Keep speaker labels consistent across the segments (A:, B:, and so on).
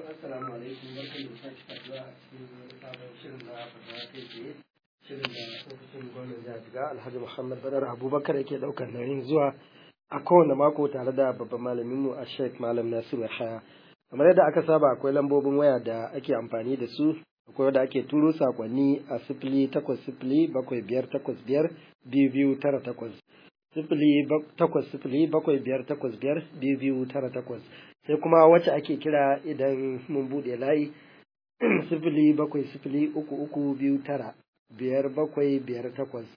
A: Assalamu alaikum, barkan da sake saduwa a cikin sabon shirin na fatawa kai tsaye, shirin da ofishin gwamnan jihar Jigawa Alhaji Muhammad Badar Abubakar yake daukar nauyin zuwa a kowane mako tare da babban malaminmu a Sheikh Malam Nasiru Yahaya. Kamar yadda aka saba akwai lambobin waya da ake amfani da su, akwai wanda ake turo sakonni a 08075852298 08075852298 sai kuma wacce ake kira idan mun buɗe layi 07033295758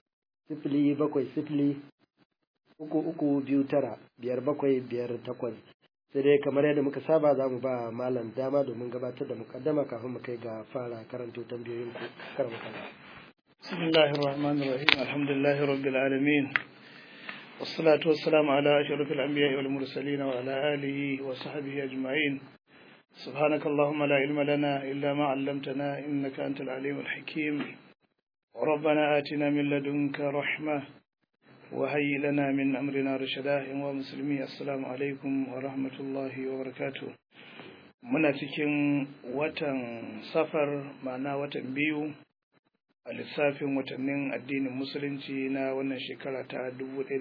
A: 07033295758 sai dai kamar yadda muka saba za mu ba malam dama domin gabatar da mukaddama kafin mu kai ga fara karanto tambayoyin ku karmakala.
B: Bismillahir Rahmanir Rahim. Alhamdulillahi Rabbil Alamin. والصلاة والسلام على أشرف الأنبياء والمرسلين وعلى آله وصحبه أجمعين. سبحانك اللهم لا علم لنا إلا ما علمتنا إنك أنت العليم الحكيم. ربنا آتنا من لدنك رحمة وهيئ لنا من أمرنا رشدا. ومسلمي السلام عليكم ورحمة الله وبركاته. muna cikin watan safar ma'ana watan biyu a lissafin watannin addinin musulunci na wannan shekara ta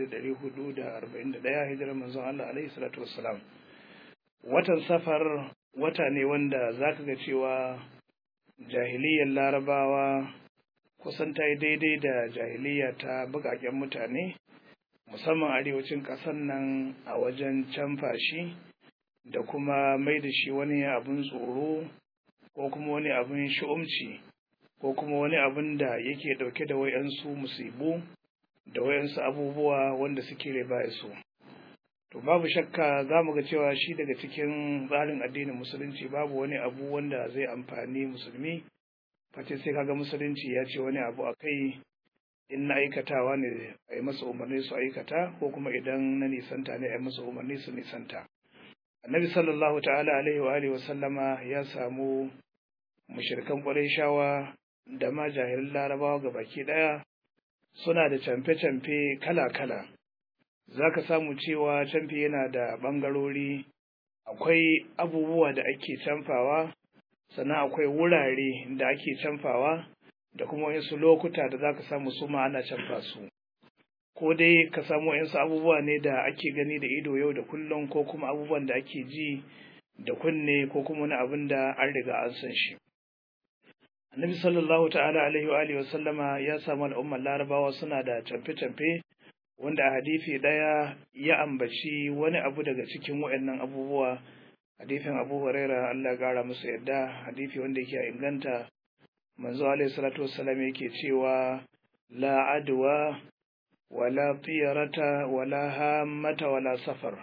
B: 1441 hijirar manzon Allah alaihi salatu wassalam. Watan safar wata ne wanda zaka ga cewa jahiliyyar larabawa kusan ta yi daidai da jahiliyya ta bukaken mutane, musamman arewacin ƙasar nan a wajen canfa shi da kuma mai da shi wani abin tsoro ko kuma wani abin shu'umci ko kuma wani abin da yake dauke da wayansu musibu da wayansu abubuwa wanda suke riba su. To babu shakka za mu ga cewa shi daga cikin tsarin addinin musulunci babu wani abu wanda zai amfani musulmi face sai kaga musulunci ya ce wani abu akai, in na aikatawa ne a yi masa umarni su aikata ko kuma idan na nisanta ne a yi masa umarni su nisanta. Annabi sallallahu ta'ala alaihi wa alihi wa sallama ya samu mushrikan Qurayshawa da ma jahilan larabawa ga baki ɗaya suna da camfe-camfe kala-kala. Za ka samu cewa camfe yana da ɓangarori, akwai abubuwa da ake camfawa, sannan akwai wurare da ake camfawa da kuma wasu lokuta da za ka samu su ma ana camfa su. Ko dai ka samu wasu abubuwa ne da ake gani da ido yau da kullum, ko kuma abubuwan da ake ji da kunne, ko kuma wani abin da an riga an san shi. Annabi sallallahu ta'ala alaihi wa alihi wasallama ya samu al'ummar larabawa suna da camfe-camfe wanda a hadisi daya ya ambaci wani abu daga cikin waɗannan abubuwa. Hadisin Abu Huraira Allah ya kara musu yadda, hadisi wanda yake inganta, manzo alaihi salatu wassalam yake cewa la adwa wala tiyarata wala hammata wala safar.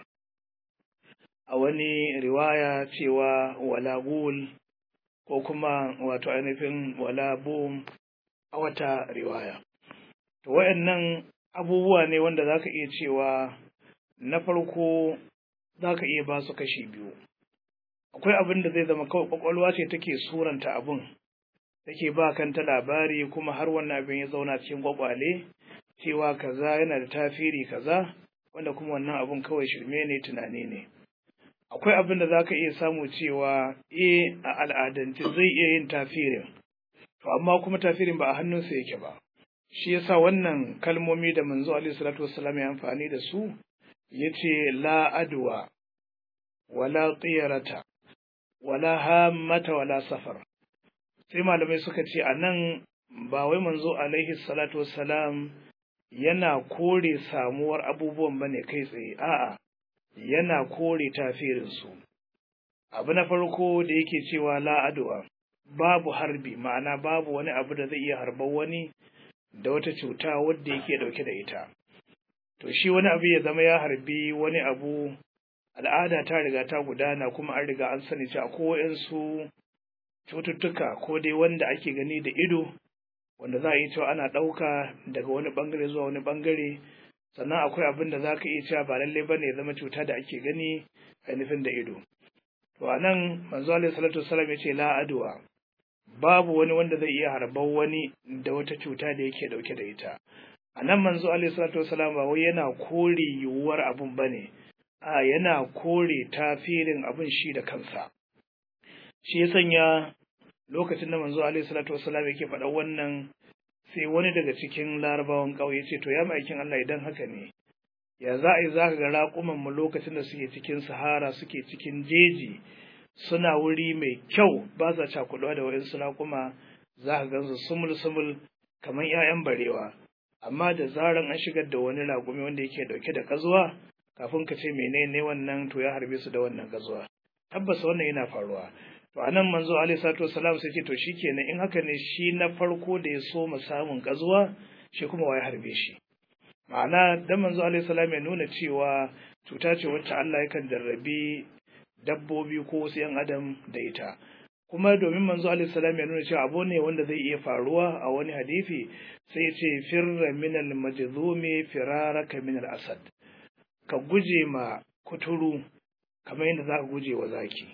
B: A wani riwaya cewa wala gul ko kuma wato ainihin wala bum a wata riwaya. To wayannan abubuwa ne wanda zaka iya cewa na farko zaka iya ba su kashi biyu. Akwai abin da zai zama kawai kwakwalwa ce take suranta abun, take ba kanta labari, kuma har wannan abin ya zauna cikin kwakwale cewa kaza yana da tasiri kaza, wanda kuma wannan abun kawai shirme ne, tunani ne. Akwai abin da za ka iya samu cewa a al'adance zai iya yin tafirin, to amma kuma tafirin ba a hannunsa yake ba. Shi yasa wannan kalmomi da manzo alaihi salatu wassalam ya amfani da su, yace la adwa wala tiyarata wala hammata wala safar. Sai malamai suka ce a nan ba wai manzo alaihi salatu wassalam yana kore samuwar abubuwan bane kai tsaye, a'a yana kore tafirinsu. Abu na farko da yake cewa la'adwa, babu harbi, ma'ana babu wani abu da zai iya harbar wani da wata cuta wadda yake dauke da ita. To shi wani abu ya zama ya harbi wani abu, al'ada ta riga ta gudana, kuma an riga an sani cewa ko wayansu cututtuka ko dai wanda ake gani da ido, wanda za a yi cewa ana ɗauka daga wani ɓangare zuwa wani ɓangare, sannan akwai abin da za ka iya cewa ba lallai ba ne zama cuta da ake gani ainihin da ido. To a nan manzo alaihi salatu wasalam ya ce la adwa, babu wani wanda zai iya harbar wani da wata cuta da yake dauke da ita. A nan manzo alaihi salatu wasalam ba wai yana kore yiwuwar abun bane, a yana kore tasirin abin shi da kansa. shi ya sanya lokacin da manzo alaihi salatu wassalam yake faɗa wannan, sai wani daga cikin larabawan ƙauye ce to ya ma'aikin Allah idan haka ne ya za a yi za ka ga raƙuman mu lokacin da suke cikin sahara suke cikin jeji suna wuri mai kyau ba sa cakuɗuwa da wa'insu raƙuma, za ka gansu sumul-sumul kamar 'ya'yan barewa, amma da zaran an shigar da wani raƙumi wanda yake ɗauke da ƙazuwa kafin ka ce menene wannan to ya harbe su da wannan ƙazuwa. Tabbas wannan yana faruwa. To a nan manzo alaihi salatu wassalam sai ce to shikenan in haka ne shi na farko da ya so mu samun ƙazuwa shi kuma wa ya harbe shi. Ma'ana dan manzo alaihi salam ya nuna cewa cuta ce wacce Allah yakan jarrabi dabbobi ko wasu 'yan adam da ita. Kuma domin manzo alaihi salam ya nuna cewa abu ne wanda zai iya faruwa a wani hadisi sai ya ce firra minal majzumi firaraka minal asad, ka guje ma kuturu kamar yadda za ka guje wa zaki.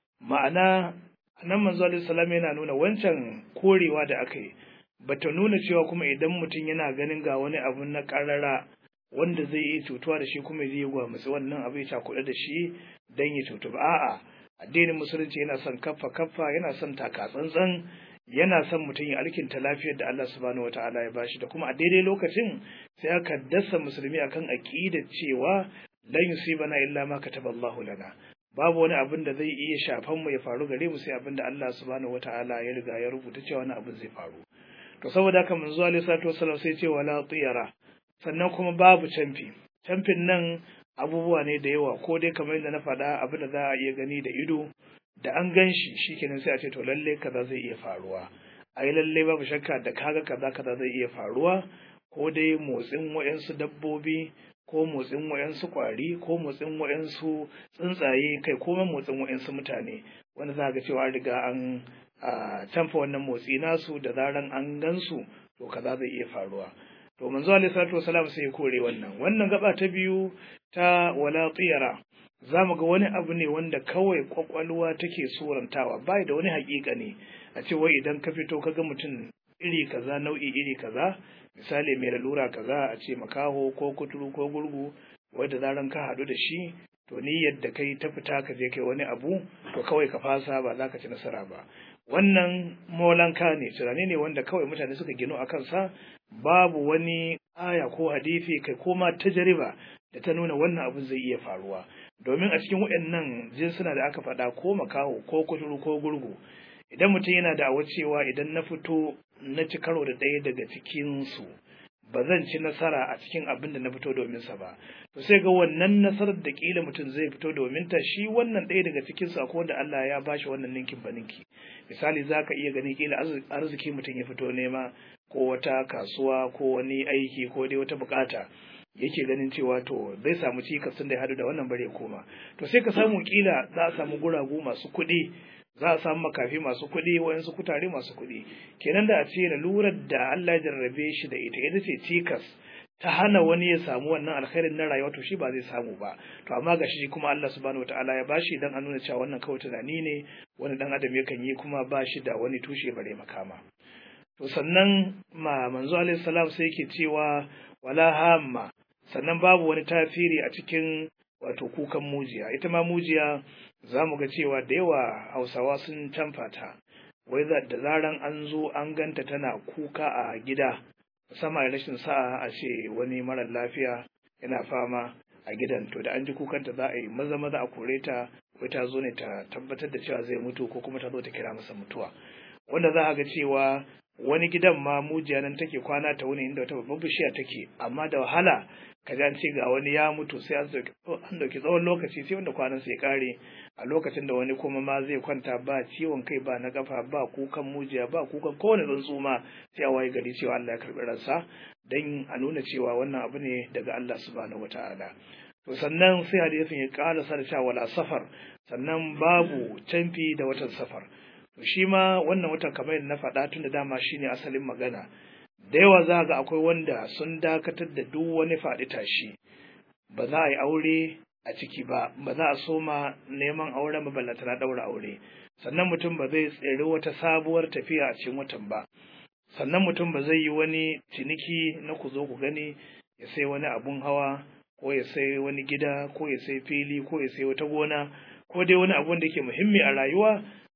B: Ma'ana nan manzo alaihi salam yana nuna wancan korewa da aka yi bata nuna cewa kuma idan mutum yana ganin ga wani abu na karara wanda zai iya cutuwa da shi kuma zai gwamutsi wannan abu ya cakuɗa da shi don ya cutu ba. A'a, addinin musulunci yana son kaffa yana son taka tsantsan, yana son mutum ya alkinta lafiyar da Allah subhanahu wataala ya bashi, da kuma a daidai lokacin sai aka dasa musulmi akan aqidar cewa lan yusibana illa ma kataballahu lana, babu wani abin da zai iya shafan mu ya faru gare mu sai abin da Allah subhanahu wataala ya riga ya rubuta cewa wani abin zai faru. To saboda haka manzo alaihi salatu wasallam sai ce wala tiyara, sannan kuma babu camfin nan abubuwa ne da yawa, ko dai kamar yadda na faɗa abin da za a iya gani da ido da an gan shi shikenan sai a ce to lalle kaza zai iya faruwa, ai lalle babu shakka da kaga kaza zai iya faruwa, ko dai motsin wayansu dabbobi ko motsin wayansu kwari ko motsin wayansu tsuntsaye kai ko motsin wayansu mutane wanda za ga cewa riga an canfa wannan motsi nasu da zaran an gansu to kaza zai iya faruwa. To manzo alaihi salatu wasalam sai ya kore wannan gaba ta biyu ta wala tiyara, zamu ga wani abu ne wanda kawai kwakwalwa take surantawa, bai da wani haƙiƙa ne a ce wai idan ka fito ka ga mutum iri kaza nau'i iri kaza, misali mai lalura kaza a ce makaho ko kuturu ko gurgu, wanda zaran ka haɗu da shi to ni yadda kai ta fita ka je kai wani abu to kawai ka fasa ba za ka ci nasara ba. Wannan molanka ne, tunani ne wanda kawai mutane suka gino a kansa, babu wani aya ko hadisi kai ko ma tajriba da ta nuna wannan abin zai iya faruwa. Domin a cikin waɗannan jinsuna da aka faɗa ko makaho ko kuturu ko gurgu, idan mutum yana da cewa idan na fito na ci karo da ɗaya daga cikinsu ba zan ci nasara a cikin abin da na fito domin sa ba, to sai ga wannan nasarar da kila mutum zai fito domin ta shi wannan ɗaya daga cikinsu akwai wanda Allah ya bashi wannan ninkin ba ninki. Misali zaka iya gani kila arziki mutum ya fito nema ko wata kasuwa ko wani aiki ko dai wata bukata yake ganin cewa to zai samu cikas tun da ya hadu da wannan bare koma, to sai ka samu kila za a samu guragu masu kuɗi, za a samu makafi masu kuɗi, wayansu kutare masu kuɗi. Kenan da a ce lalurar da Allah ya jarrabe shi da ita ce cikas ta hana wani ya samu wannan alkhairin na rayuwa, to shi ba zai samu ba. To amma ga shi kuma Allah subhanahu wataala ya bashi dan a nuna cewa wannan kawai tunani ne wani dan adam yakan yi, kuma ba shi da wani tushe bare makama. To sannan manzo alaihi salam sai yake cewa wala hamma, sannan babu wani tasiri a cikin wato kukan mujiya. Ita ma mujiya za mu ga cewa da yawa Hausawa sun canfa ta, wai da zaran an zo an ganta tana kuka a gida, musamman rashin sa'a a ce wani marar lafiya yana fama a gidan, to da an ji kukanta za a yi maza a kore ta, wai ta zo ne ta tabbatar da cewa zai mutu ko kuma ta zo ta kira masa mutuwa. Wanda za a ga cewa wani gidan ma mujiya nan take kwana ta wuni inda wata babbar bishiya take, amma da wahala ka ji an ce ga wani ya mutu sai an dauki tsawon lokaci sai wanda kwanan sai kare, a lokacin da wani kuma ma zai kwanta ba ciwon kai ba na kafa ba kukan mujiya ba kukan kowane tsuntsu ma, sai a waye gari cewa Allah ya karbi ransa, dan a nuna cewa wannan abu ne daga Allah subhanahu wataala. To sannan sai hadisin ya ƙara sa da cewa wala safar, sannan babu canfi da watan safar. To shi ma wannan watan kamar yadda na faɗa tun da dama shine asalin magana, da yawa za ga akwai wanda sun dakatar da duk wani faɗi tashi, ba za a yi aure a ciki ba za a soma neman auren maballata na ɗaura aure, sannan mutum ba zai tsere wata sabuwar tafiya a cikin watan ba, sannan mutum ba zai yi wani ciniki na ku zo ku gani ya sai wani abun hawa ko ya sai wani gida ko ya sai fili ko ya sai wata gona ko dai wani abun da ke muhimmi a rayuwa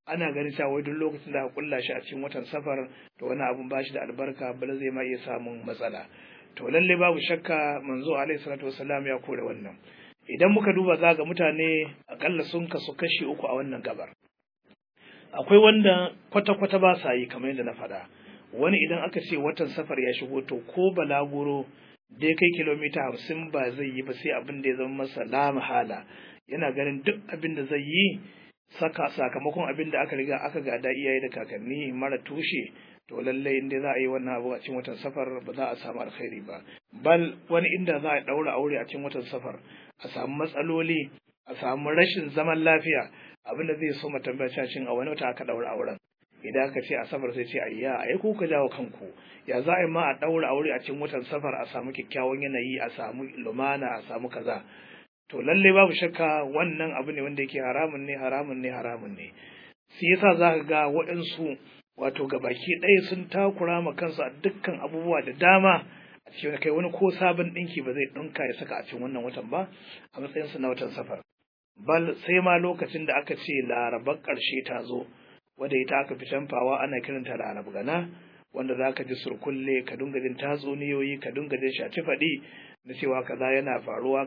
B: ana ganin cewa wai duk lokacin da aka kulla shi a cikin watan safar to wani abun ba shi da albarka bala zai ma iya samun matsala. To lalle babu shakka manzo alaihi salatu wasallam ya kore wannan. Idan muka duba za ga mutane akalla sun kasu kashi uku a wannan gabar. Akwai wanda kwata-kwata ba sa yi kamar yadda na faɗa. Wani idan aka ce watan safar ya shigo to ko balaguro dai kai kilomita 50 ba zai yi ba sai abin da ya zama masa la mahala. Yana ganin duk abin da zai yi sakamakon abin da aka riga aka gada iyaye da kakanni mara tushe, to lallai inda za a yi wannan abu a cikin watan safar ba za a samu alkhairi ba. Bal wani inda za a ɗaura aure a cikin watan safar a samu matsaloli, a samu rashin zaman lafiya, abin da zai so mu tambaya cin a wani wata aka ɗaura auren. Idan aka ce a safar sai ce ayya ai ku ka jawo kanku, ya za a yi ma a ɗaura aure a cikin watan safar a samu kyakkyawan yanayi, a samu lumana, a samu kaza. To lalle babu shakka wannan abu ne wanda yake haramun ne. Shi yasa za ka ga waɗansu wato gabaki ɗaya sun takura ma kansu a dukkan abubuwa da dama a cikin kai wani ko sabon ɗinki ba zai ɗinka ya saka a cikin wannan watan ba a matsayinsa na watan safar. Bal sai ma lokacin da aka ce larabar ƙarshe ta zo, wadda ita aka fi canfawa ana kiranta larab gana, wanda za ka ji surkulle, ka dinga jin tatsuniyoyi, ka dinga jin shaci faɗi na cewa kaza yana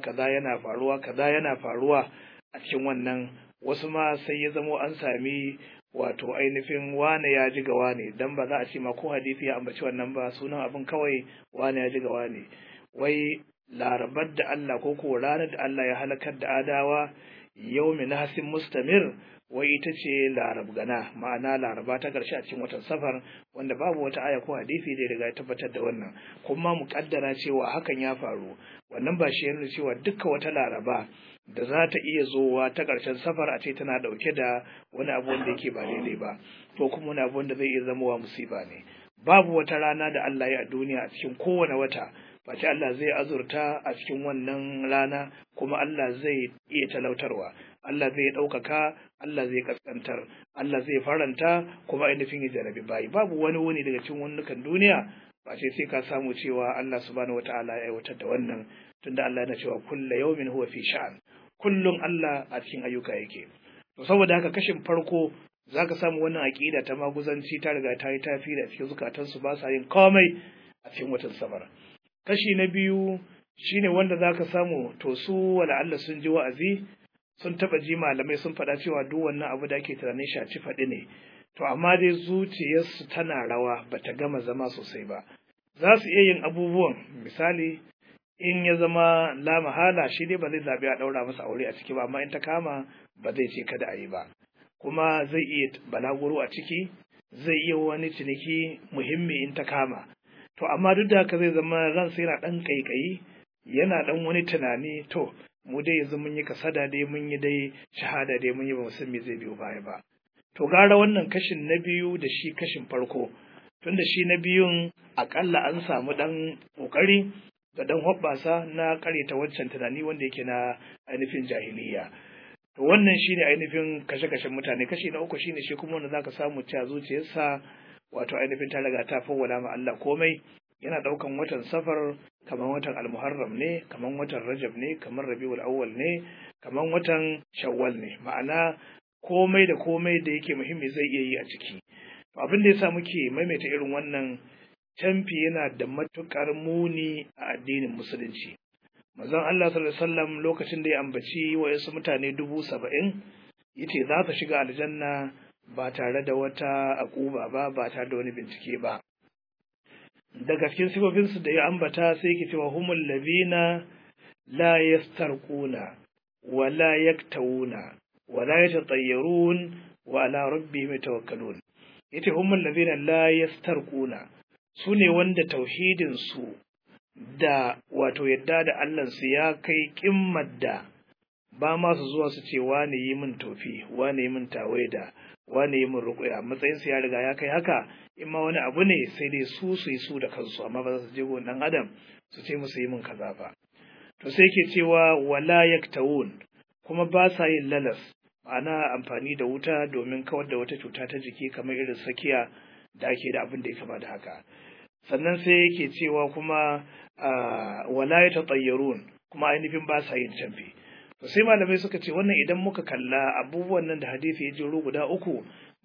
B: faruwa a cikin wannan. Wasu ma sai ya zamo an sami wato ainihin wane ya ji ga wane, dan ba za a ce ma ko hadisi ya ambaci wannan ba, sunan abin kawai wane ya ji ga wane. Wai larabar da Allah ko ranar da Allah ya halakar da adawa yawmi nahsin mustamir, wai ita ce larab gana, ma'ana laraba ta ƙarshe a cikin watan safar, wanda babu wata aya ko hadisi da ya riga ya tabbatar da wannan. Kuma mu kaddara cewa hakan ya faru, wannan ba shi yana cewa dukkan wata laraba da za ta iya zowa ta ƙarshen safar a ce tana ɗauke da wani abu wanda yake ba daidai ba, ko kuma wani abu wanda zai iya zamowa musiba ne. Babu wata rana da Allah ya a duniya a cikin kowane wata face Allah zai azurta a cikin wannan rana, kuma Allah zai iya talautarwa, Allah zai ɗaukaka, Allah zai kaskantar, Allah zai faranta, kuma ainihin ya jarabi bayi. Babu wani wuni daga cikin wannukan duniya face sai ka samu cewa Allah subhanahu wata'ala ya aiwatar da wannan, tunda Allah yana cewa kulla yawmin huwa fi sha'an, kullum Allah a cikin ayyuka yake. To saboda haka kashin farko zaka samu wannan aqida ta maguzanci ta riga ta yi tafiri a cikin zukatansu, ba sa yin komai a cikin watan safar. Kashi na biyu shine wanda zaka samu to su wala Allah sun ji wa'azi, sun taba ji malamai sun faɗa cewa duk wannan abu da ake tunanin shaci faɗi ne, to amma dai zuciyarsu tana rawa bata gama zama sosai ba. Za su iya yin abubuwan, misali in ya zama la mahala shi dai ba zai zabi a ɗaura masa aure a ciki ba, amma in ta kama ba zai ce kada a yi ba, kuma zai iya balaguro a ciki, zai iya wani ciniki muhimmi in ta kama. To amma duk da haka zai zama ransa yana ɗan ƙaiƙayi, yana ɗan wani tunani, to mu dai yanzu mun yi kasada dai, mun yi dai shahada dai, mun yi ba mu san me zai biyo baya ba. To gara wannan kashin na biyu da shi kashin farko, tunda shi na biyun akalla an samu ɗan ƙoƙari da ɗan hoɓɓasa na ƙaryata wancan tunani wanda yake na ainihin jahiliya. To wannan shine ainihin kashe-kashen mutane. Kashi na uku shine shi kuma wanda zaka samu cewa zuciyarsa wato ainihin ta riga ta fawwala ma Allah komai, yana ɗaukan watan safar kamar watan almuharram ne, kamar watan rajab ne, kamar rabiul awwal ne, kamar watan shawwal ne, ma'ana komai da komai da yake muhimmi zai iya yi a ciki. Abin da yasa muke maimaita irin wannan canfi yana da matukar muni a addinin musulunci. Manzon Allah sallallahu alaihi wasallam lokacin da ya ambaci wayansu mutane 70,000 yace za su shiga aljanna ba tare da wata akuba ba, ba tare da wani bincike ba. Daga cikin sifofinsu da ya ambata sai yake cewa humul ladina la yastarquna wa la yaktawuna wa la yatatayyarun wa ala rabbihim yatawakkalun. Yace humul ladina la yastarquna, sune wanda tauhidin su da wato yadda da Allah su ya kai kimmar da ba ma su zuwa su ce wane yi min tofi, wane yi min tawaida, wane yi min ruqya, matsayin su ya riga ya kai haka. In ma wani abu ne sai dai su yi su da kansu, amma ba za su je gon dan adam su ce musu yi min kaza ba. To sai ke cewa wala yaktawun, kuma ba sa yin lalas, ana amfani da wuta domin kawar da wata cuta ta jiki kamar irin sakiya da ake da abin da ya kama da haka. Sannan sai yake cewa kuma wala yatatayyarun, kuma ainihin ba sa yin canfi. To sai malamai suka ce wannan idan muka kalla abubuwan nan da hadisi ya jero guda uku,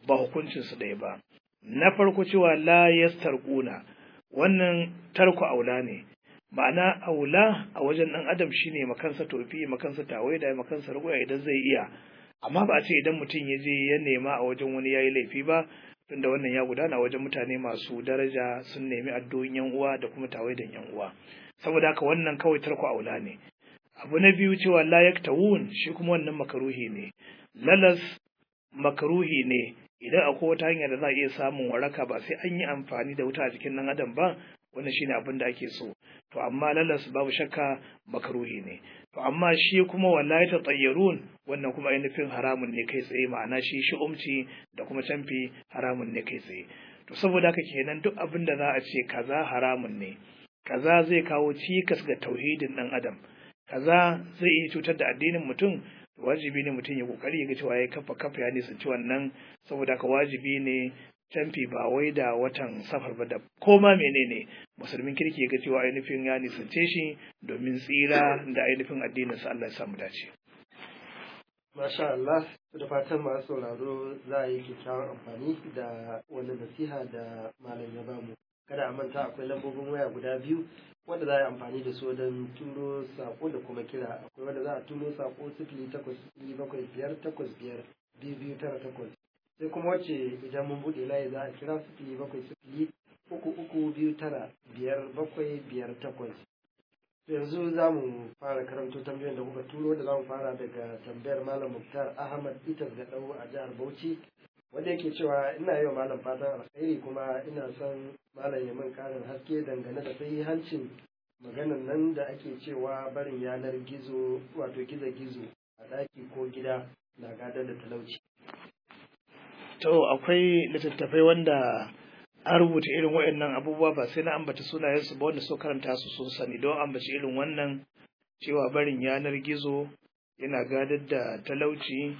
B: ba hukuncinsu ɗaya ba. Na farko cewa la yastarquna, wannan tarku aula ne, ma'ana aula a wajen ɗan adam shine makansa tofi, makansa tawaida, makansa ruƙuya idan zai iya, amma ba a ce idan mutum ya je ya nema a wajen wani yayi laifi ba, tunda wannan ya gudana wajen mutane masu daraja sun nemi addu'o'in yan uwa da kuma tawaidan yan uwa, saboda haka wannan kawai tarku aula ne. Abu na biyu cewa la yaktawun, shi kuma wannan makaruhi ne. Lalas makaruhi ne idan akwai wata hanya da za a iya samun waraka ba sai an yi amfani da wuta a jikin ɗan adam ba, wannan shine abin da ake so. To amma lalas babu shakka makaruhi ne. To amma shi kuma wallahi ta tsayyarun, wannan kuma ainihin haramun ne kai tsaye, ma'ana shi umci da kuma canfi haramun ne kai tsaye. To saboda haka kenan duk abin da za a ce kaza haramun ne, kaza zai kawo cikas ga tauhidin ɗan adam, kaza zai iya cutar da addinin mutum, wajibi ne mutum ya kokari ya ga cewa ya kafa ya nisanci wannan. Saboda haka wajibi ne canfi ba wai da watan safar ba, da koma menene musulmin kirki ya ga cewa ainihin ya nisance shi domin tsira da ainihin addinin sa. Allah ya samu dace.
A: Masha Allah, da fatan masu sauraro za a yi kyakkyawan amfani da wannan nasiha da malam ya bamu. Kada a manta akwai lambobin waya guda biyu wanda za a yi amfani da su don turo sako da kuma kira. Akwai wanda za a turo sako 0807585298, sai kuma wacce idan mun buɗe layi za a kira 0703329558. Yanzu za mu fara karanto tambayoyin da kuka turo, da za mu fara daga tambayar Malam Muktar Ahmad Itas Gaɗau a jihar Bauchi, wanda yake cewa ina yi wa malam fatan alkhairi kuma ina son malam ya min karin haske dangane da sahihancin maganan nan da ake cewa barin yanar gizo wato gizo-gizo a ɗaki ko gida na gadar da talauci.
B: To akwai littattafai wanda an rubuta irin waɗannan abubuwa, ba sai na ambata sunayensu ba, wanda so karanta su sun sani, don ambaci irin wannan cewa barin yanar gizo yana gadar da talauci,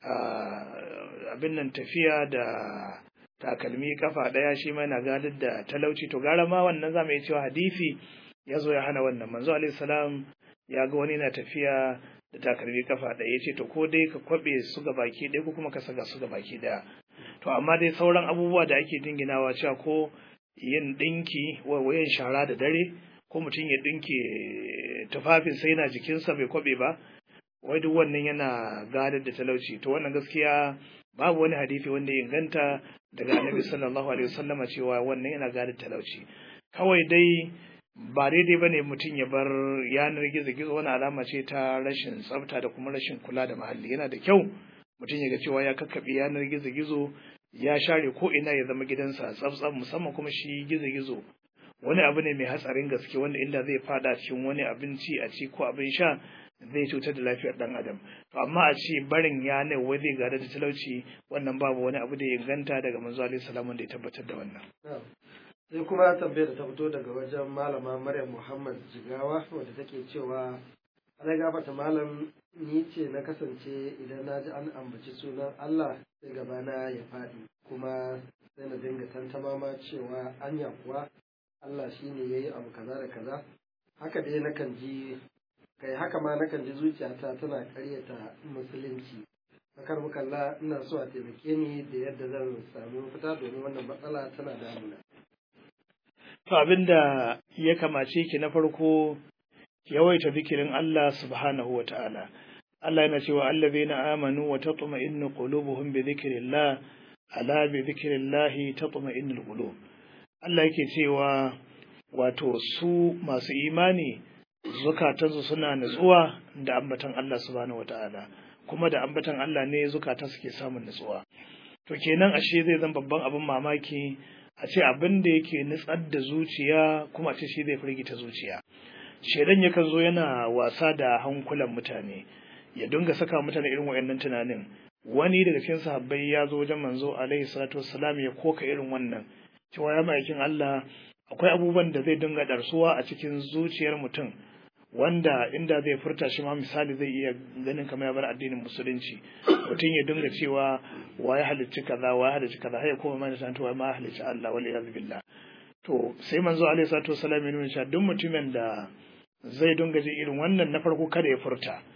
B: abin nan tafiya da takalmi kafa ɗaya shi ma yana gadar da talauci. To gara ma wannan zamu iya cewa hadisi ya zo ya hana wannan. Manzo alaihi salam ya ga wani na tafiya da takalmi kafa ɗaya, ya ce to ko dai ka kwabe su ga baki ɗaya ko kuma ka saka su ga baki ɗaya. To amma dai sauran abubuwa da ake dinginawa cewa ko yin ɗinki wayan shara da dare, ko mutum ya ɗinke tufafin sai yana jikinsa bai kwabe ba, wai duk wannan yana gadar da talauci. To wannan gaskiya babu wani hadisi wanda ya inganta daga annabi sallallahu alaihi wasallama cewa wannan yana gadar talauci. Kawai dai ba daidai bane mutum ya bar yanar gizo-gizo, wani alama ce ta rashin tsafta da kuma rashin kula da muhalli. Yana da kyau mutum ya ga cewa ya kakkaɓe yanar gizo-gizo, ya share ko ina, ya zama gidansa tsaf-tsaf, musamman kuma shi gizo-gizo wani abu ne mai hatsarin gaske, wanda inda zai fada cikin wani abinci a ci ko abin sha zai cutar da lafiyar ɗan adam. To amma a ce barin yanar wai zai gada da talauci, wannan babu wani abu da ya inganta daga manzo alaihi salamu da ya tabbatar da wannan.
A: Sai kuma tambayar da ta fito daga wajen malama Maryam Muhammad Jigawa, wadda take cewa ana gafata malam, ni ce na kasance idan na ji an ambaci sunan Allah sai gabana ya faɗi, kuma sai na dinga tantama ma cewa anya kuwa Allah shine yayi abu kaza da kaza. Haka dai nakan ji zuciyata tana karyata musulunci. Akar mukalla, ina so a taimake ni da yadda zan samu fita domin wannan matsala tana damuna.
B: To abinda ya kamace ki na farko ki yawaita zikirin Allah subhanahu wa ta'ala. Allah yana cewa allazina amanu wa tatma'innu qulubuhum bi dhikrillah, ala bi dhikrillah tatma'innul qulub. Allah yake cewa wato su masu imani zukatansu suna nutsuwa da ambatan Allah subhanahu wa ta'ala, kuma da ambatan Allah ne zukatan suke samun nutsuwa. To kenan ashe zai zan babban abin mamaki a ce abin da yake nutsar da zuciya kuma a ce shi zai firgita zuciya. Shedan yakan zo yana wasa da hankulan mutane, ya dinga saka mutane irin wayannan tunanin. Wani daga cikin sahabbai ya zo wajen manzo alaihi salatu wassalam ya koka irin wannan, cewa ya ma'aikin Allah, akwai abubuwan da zai dinga darsuwa a cikin zuciyar mutum wanda inda zai furta shi ma misali zai iya ganin kamar ya bar addinin musulunci. Mutum ya dinga cewa wa ya halicci kaza, wa ya halicci kaza, har ya koma mana santo wa ma halicci Allah, wal iyaz billah. To sai manzo alaihi salatu wassalam ya nuna cewa duk mutumin da zai dinga jin irin wannan, na farko kada ya furta,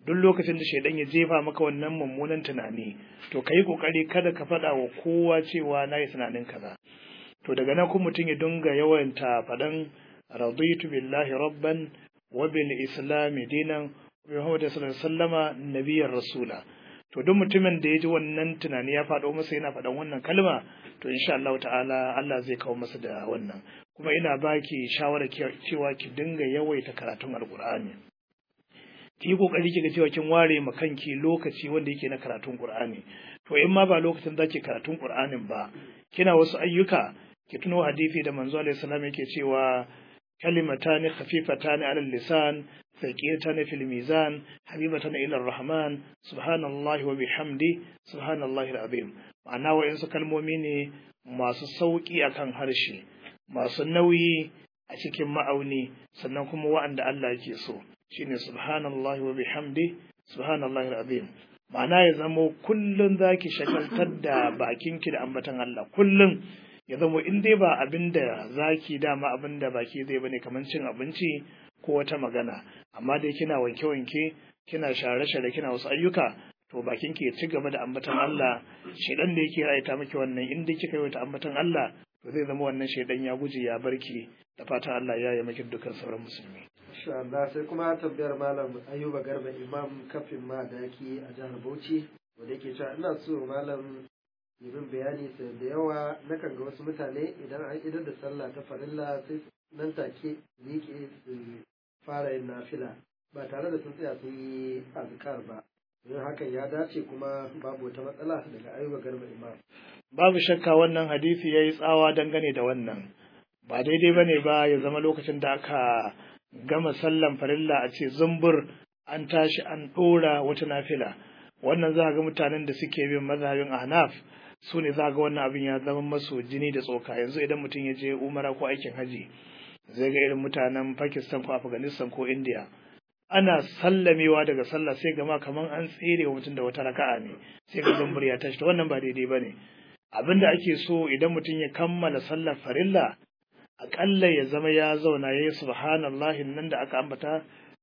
B: duk lokacin da shaidan ya jefa maka wannan mummunan tunani to kai kokari kada ka faɗa wa kowa cewa nayi tunanin kaza. To daga nan kuma mutum ya dinga yawanta faɗan raditu billahi rabban wa bil islam dinan wa Muhammad sallallahu alaihi wasallama nabiyyar rasula. To duk mutumin da ya ji wannan tunani ya faɗo masa yana faɗan wannan kalma to insha Allah ta'ala Allah zai kawo masa da wannan. Kuma ina baki shawara cewa ki dinga yawaita karatun alqur'ani. Ki yi kokari kiga cewa kin ware ma kanki lokaci wanda yake na karatun Qur'ani. To in ma ba lokacin zaki karatun Qur'anin ba, kina wasu ayyuka, ki tuno hadisi da manzo alaihi salam yake cewa kalimatani khafifatani ala lisan ثقيلتان في الميزان حبيبة إلى الرحمن سبحان الله وبحمده سبحان الله العظيم ma'ana wa'insu kalmomi ne masu sauƙi akan harshe masu nauyi a cikin ma'auni sannan kuma wa'anda Allah yake so shine subhanallahi wa bihamdi subhanallahi alazim ma'ana ya zamo kullun zaki shagaltar da bakinki da ambatan Allah kullun ya zamo in dai ba abinda zaki dama abinda baki zai bane kamar cin abinci ko wata magana amma dai kina wanke-wanke kina share-share kina wasu ayyuka to bakin ki ya ci gaba da ambatan Allah shedan da yake raita miki wannan in dai kika yi wata ambatan Allah to zai zama wannan shedan ya guje ya barki da fatan Allah ya yi miki dukkan sauran musulmi
A: insha Allah. Sai kuma tambayar malam Ayuba Garba Imam kafin madaki a jihar Bauchi wanda yake cewa ina so malam yin bayani sai da yawa nakan ga wasu mutane idan an idar da sallah ta farilla sai nan take miƙe su fara yin nafila ba tare da sun tsaya sun yi azkar ba. Yin hakan ya dace kuma babu wata matsala daga Ayuba Garba Imam.
B: Babu shakka wannan hadisi yayi tsawa dangane da wannan. Ba daidai bane ba ya zama lokacin da aka gama sallan farilla a ce zumbur an tashi an ɗora wata nafila. Wannan za ga mutanen da suke bin mazhabin Ahnaf su ne za ga wannan abin ya zama masu jini da tsoka. Yanzu idan mutum ya je umara ko aikin haji zai ga irin mutanen Pakistan ko Afghanistan ko India ana sallamewa daga sallah sai gama kaman an tsere wa mutum da wata raka'a ne sai ga zumbur ya tashi. Wannan ba daidai bane. Abinda ake so idan mutum ya kammala sallar farilla aƙalla ya zama ya zauna yayi subhanallahi nan da aka ambata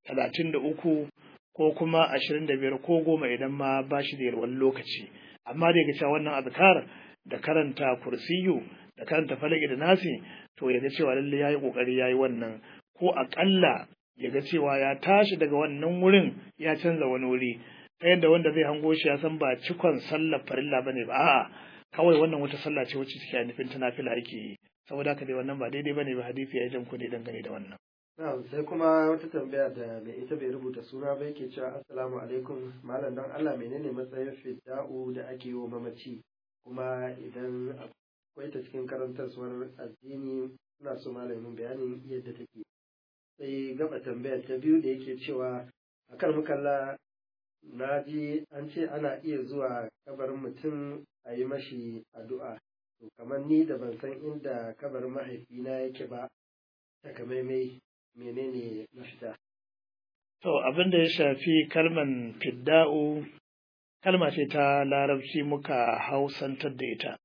B: 33 ko kuma 25 ko 10 idan ma ba shi da wani lokaci. Amma da ya cewa wannan azkar da karanta kursiyu da karanta falaki da nasi to ya ga cewa lalle yayi kokari yayi wannan ko aƙalla ya ga cewa ya tashi daga wannan wurin ya canza wani wuri ta yadda wanda zai hango shi ya san ba cikon sallar farilla bane ba a'a kawai wannan wata sallah ce wacce take nufin ta nafila ake yi saboda haka dai wannan ba daidai bane ba hadisi ya jan ku ne dangane da wannan.
A: Sai kuma wata tambaya da mai ita bai rubuta suna ba yake cewa assalamu alaikum malam don Allah menene matsayin fidda'u da ake yi wa mamaci kuma idan akwai ta cikin karantarwar addini ina so malamin bayanin yadda take. Sai gaba tambayar ta biyu da yake cewa akan mukalla na ji an ce ana iya zuwa kabarin mutum a yi mashi addu'a to kamar ni da ban san inda kabarin mahaifina yake ba takamaimai menene mafita?
B: To abin da ya shafi kalman fidda'u kalma ce ta larabci muka hausantar da ita.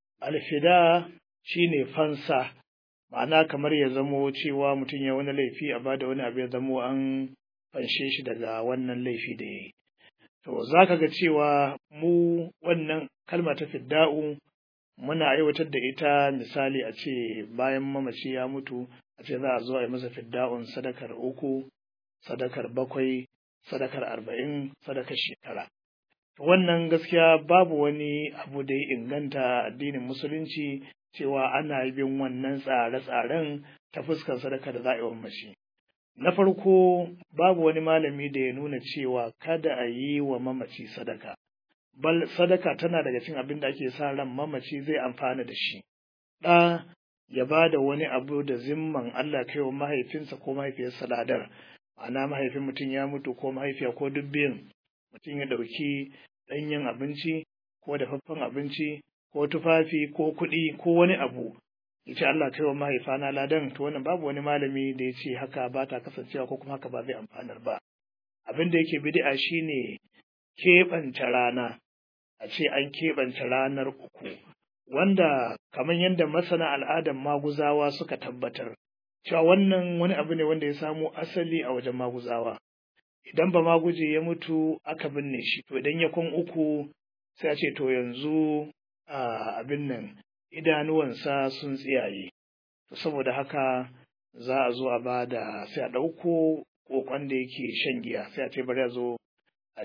B: Alfida shine fansa ma'ana kamar ya zamo cewa mutum ya wani laifi a bada wani abu ya zamo an fanshe shi daga wannan laifi da ya yi. To za ka ga cewa mu wannan kalma ta fidda'u muna aiwatar da ita misali a ce bayan mamaci ya mutu a ce za a zo a yi masa fidda'un sadakar 3, sadakar 7, sadakar 40, sadakar shekara. Wannan gaskiya babu wani abu da ya inganta addinin musulunci cewa ana bin wannan tsare-tsaren ta fuskar sadaka da za a yi wa mamaci. Na farko babu wani malami da ya nuna cewa kada a yi wa mamaci sadaka. Bal sadaka tana daga cikin abin da ake sa ran mamaci zai amfana da shi. Ɗa ya ba da wani abu da zimman Allah kai wa mahaifinsa ko mahaifiyarsa ladar. Ma'ana mahaifin mutum ya mutu ko mahaifiya ko duk biyun mutum ya ɗauki ɗanyen abinci ko dafaffen abinci ko tufafi ko kuɗi ko wani abu. Ya ce Allah kai wa mahaifana ladan to wannan babu wani malami da ya ce haka ba ta kasancewa ko kuma haka ba zai amfanar ba. Abin da yake bid'a shine keɓance rana. A ce an keɓance ranar 3 wanda kamar yadda masana al'adar maguzawa suka tabbatar cewa wannan wani abu ne wanda ya samo asali a wajen maguzawa idan ba ma guje ya mutu aka binne shi to idan ya kwan uku sai a ce to yanzu abin nan idanuwansa sun tsiyaye to saboda haka za a zo a bada sai a ɗauko kokon da yake shan giya sai a ce bari a zo a